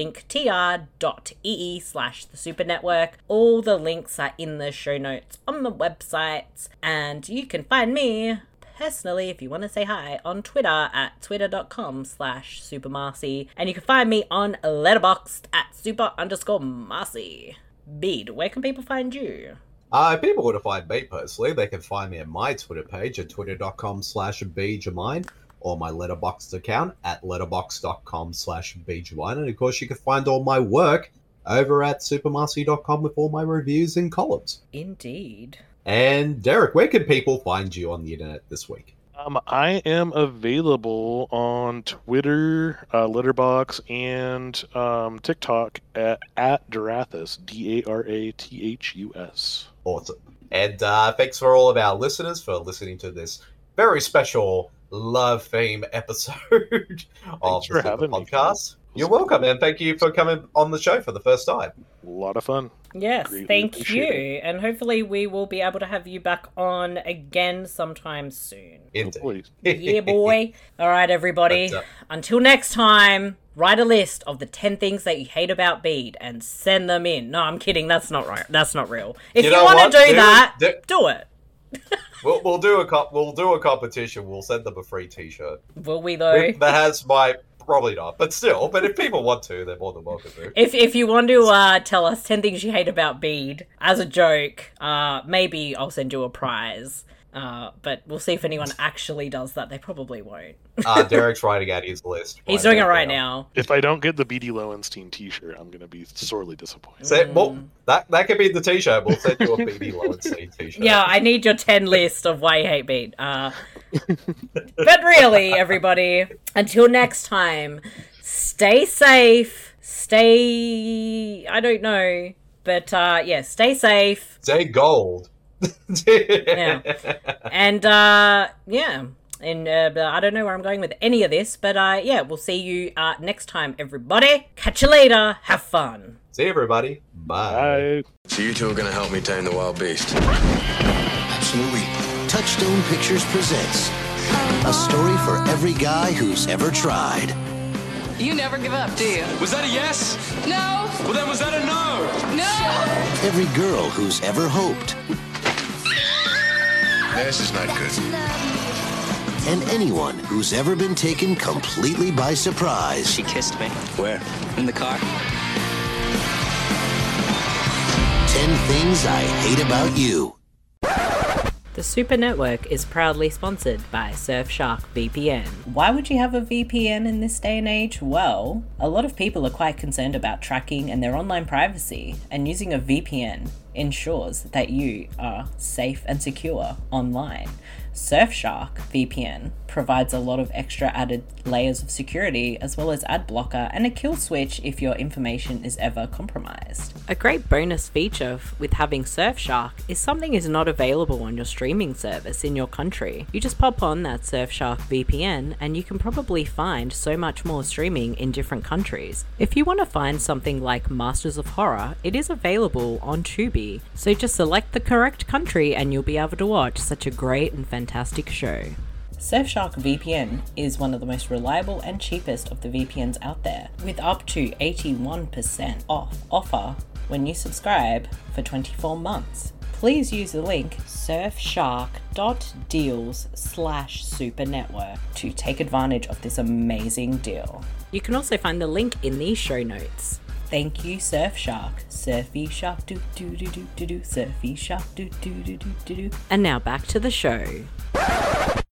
linktr.ee/thesupernetwork. All the links are in the show notes on the website, and you can find me personally, if you want to say hi, on Twitter at twitter.com/supermarcy, and you can find me on Letterboxd at super_Marcy. Bede, where can people find you? If people want to find me personally, they can find me at my Twitter page at twitter.com/BedeJamine, or my Letterboxd account at letterboxd.com/BedeJamine. And of course, you can find all my work over at supermarcy.com with all my reviews and columns. Indeed. And Derek, where can people find you on the internet this week? I am available on Twitter, Letterboxd, and TikTok at Darathus, Darathus. Awesome. And thanks for all of our listeners for listening to this very special love theme episode of the podcast. You're welcome, and thank you for coming on the show for the first time. A lot of fun. Yes, thank you. And hopefully we will be able to have you back on again sometime soon. Indeed. Yeah, boy. All right, everybody. Until next time, write a list of the 10 things that you hate about Bede and send them in. No, I'm kidding. That's not right. That's not real. If you want to do that, do it. We'll do a competition. We'll send them a free T-shirt. Will we though? That has my... Probably not, but still. But if people want to, they're more than welcome to. If you want to tell us 10 things you hate about Bede as a joke, maybe I'll send you a prize. But we'll see if anyone actually does that. They probably won't. Derek's writing out his list. He's doing it right now. If I don't get the Beady Lowenstein T-shirt, I'm going to be sorely disappointed. Well, that could be the T-shirt. We'll send you a Beady Lowenstein T-shirt. Yeah, I need your 10 list of why you hate Bede. But really, everybody, until next time, stay safe. I don't know. But, yeah, stay safe. Stay gold. Yeah. And, yeah. And I don't know where I'm going with any of this, but yeah, we'll see you next time, everybody. Catch you later. Have fun. See you, everybody. Bye. So you two are going to help me tame the wild beast? Absolutely. Touch Touchstone Pictures presents a story for every guy who's ever tried. You never give up, do you? Was that a yes? No. Well, then was that a no? No. Every girl who's ever hoped. This is not good. And anyone who's ever been taken completely by surprise. She kissed me. Where? In the car. 10 Things I Hate About You. The Super Network is proudly sponsored by Surfshark VPN. Why would you have a VPN in this day and age? Well, a lot of people are quite concerned about tracking and their online privacy, and using a VPN ensures that you are safe and secure online. Surfshark VPN provides a lot of extra added layers of security, as well as ad blocker and a kill switch if your information is ever compromised. A great bonus feature with having Surfshark is something is not available on your streaming service in your country. You just pop on that Surfshark VPN and you can probably find so much more streaming in different countries. If you want to find something like Masters of Horror, it is available on Tubi, so just select the correct country and you'll be able to watch such a great and fantastic show. Surfshark VPN is one of the most reliable and cheapest of the VPNs out there, with up to 81% off offer when you subscribe for 24 months. Please use the link surfshark.deals/supernetwork to take advantage of this amazing deal. You can also find the link in the show notes. Thank you, Surfshark. Surfy shark do do do do do do. Surfy shark do do do do do do. And now back to the show.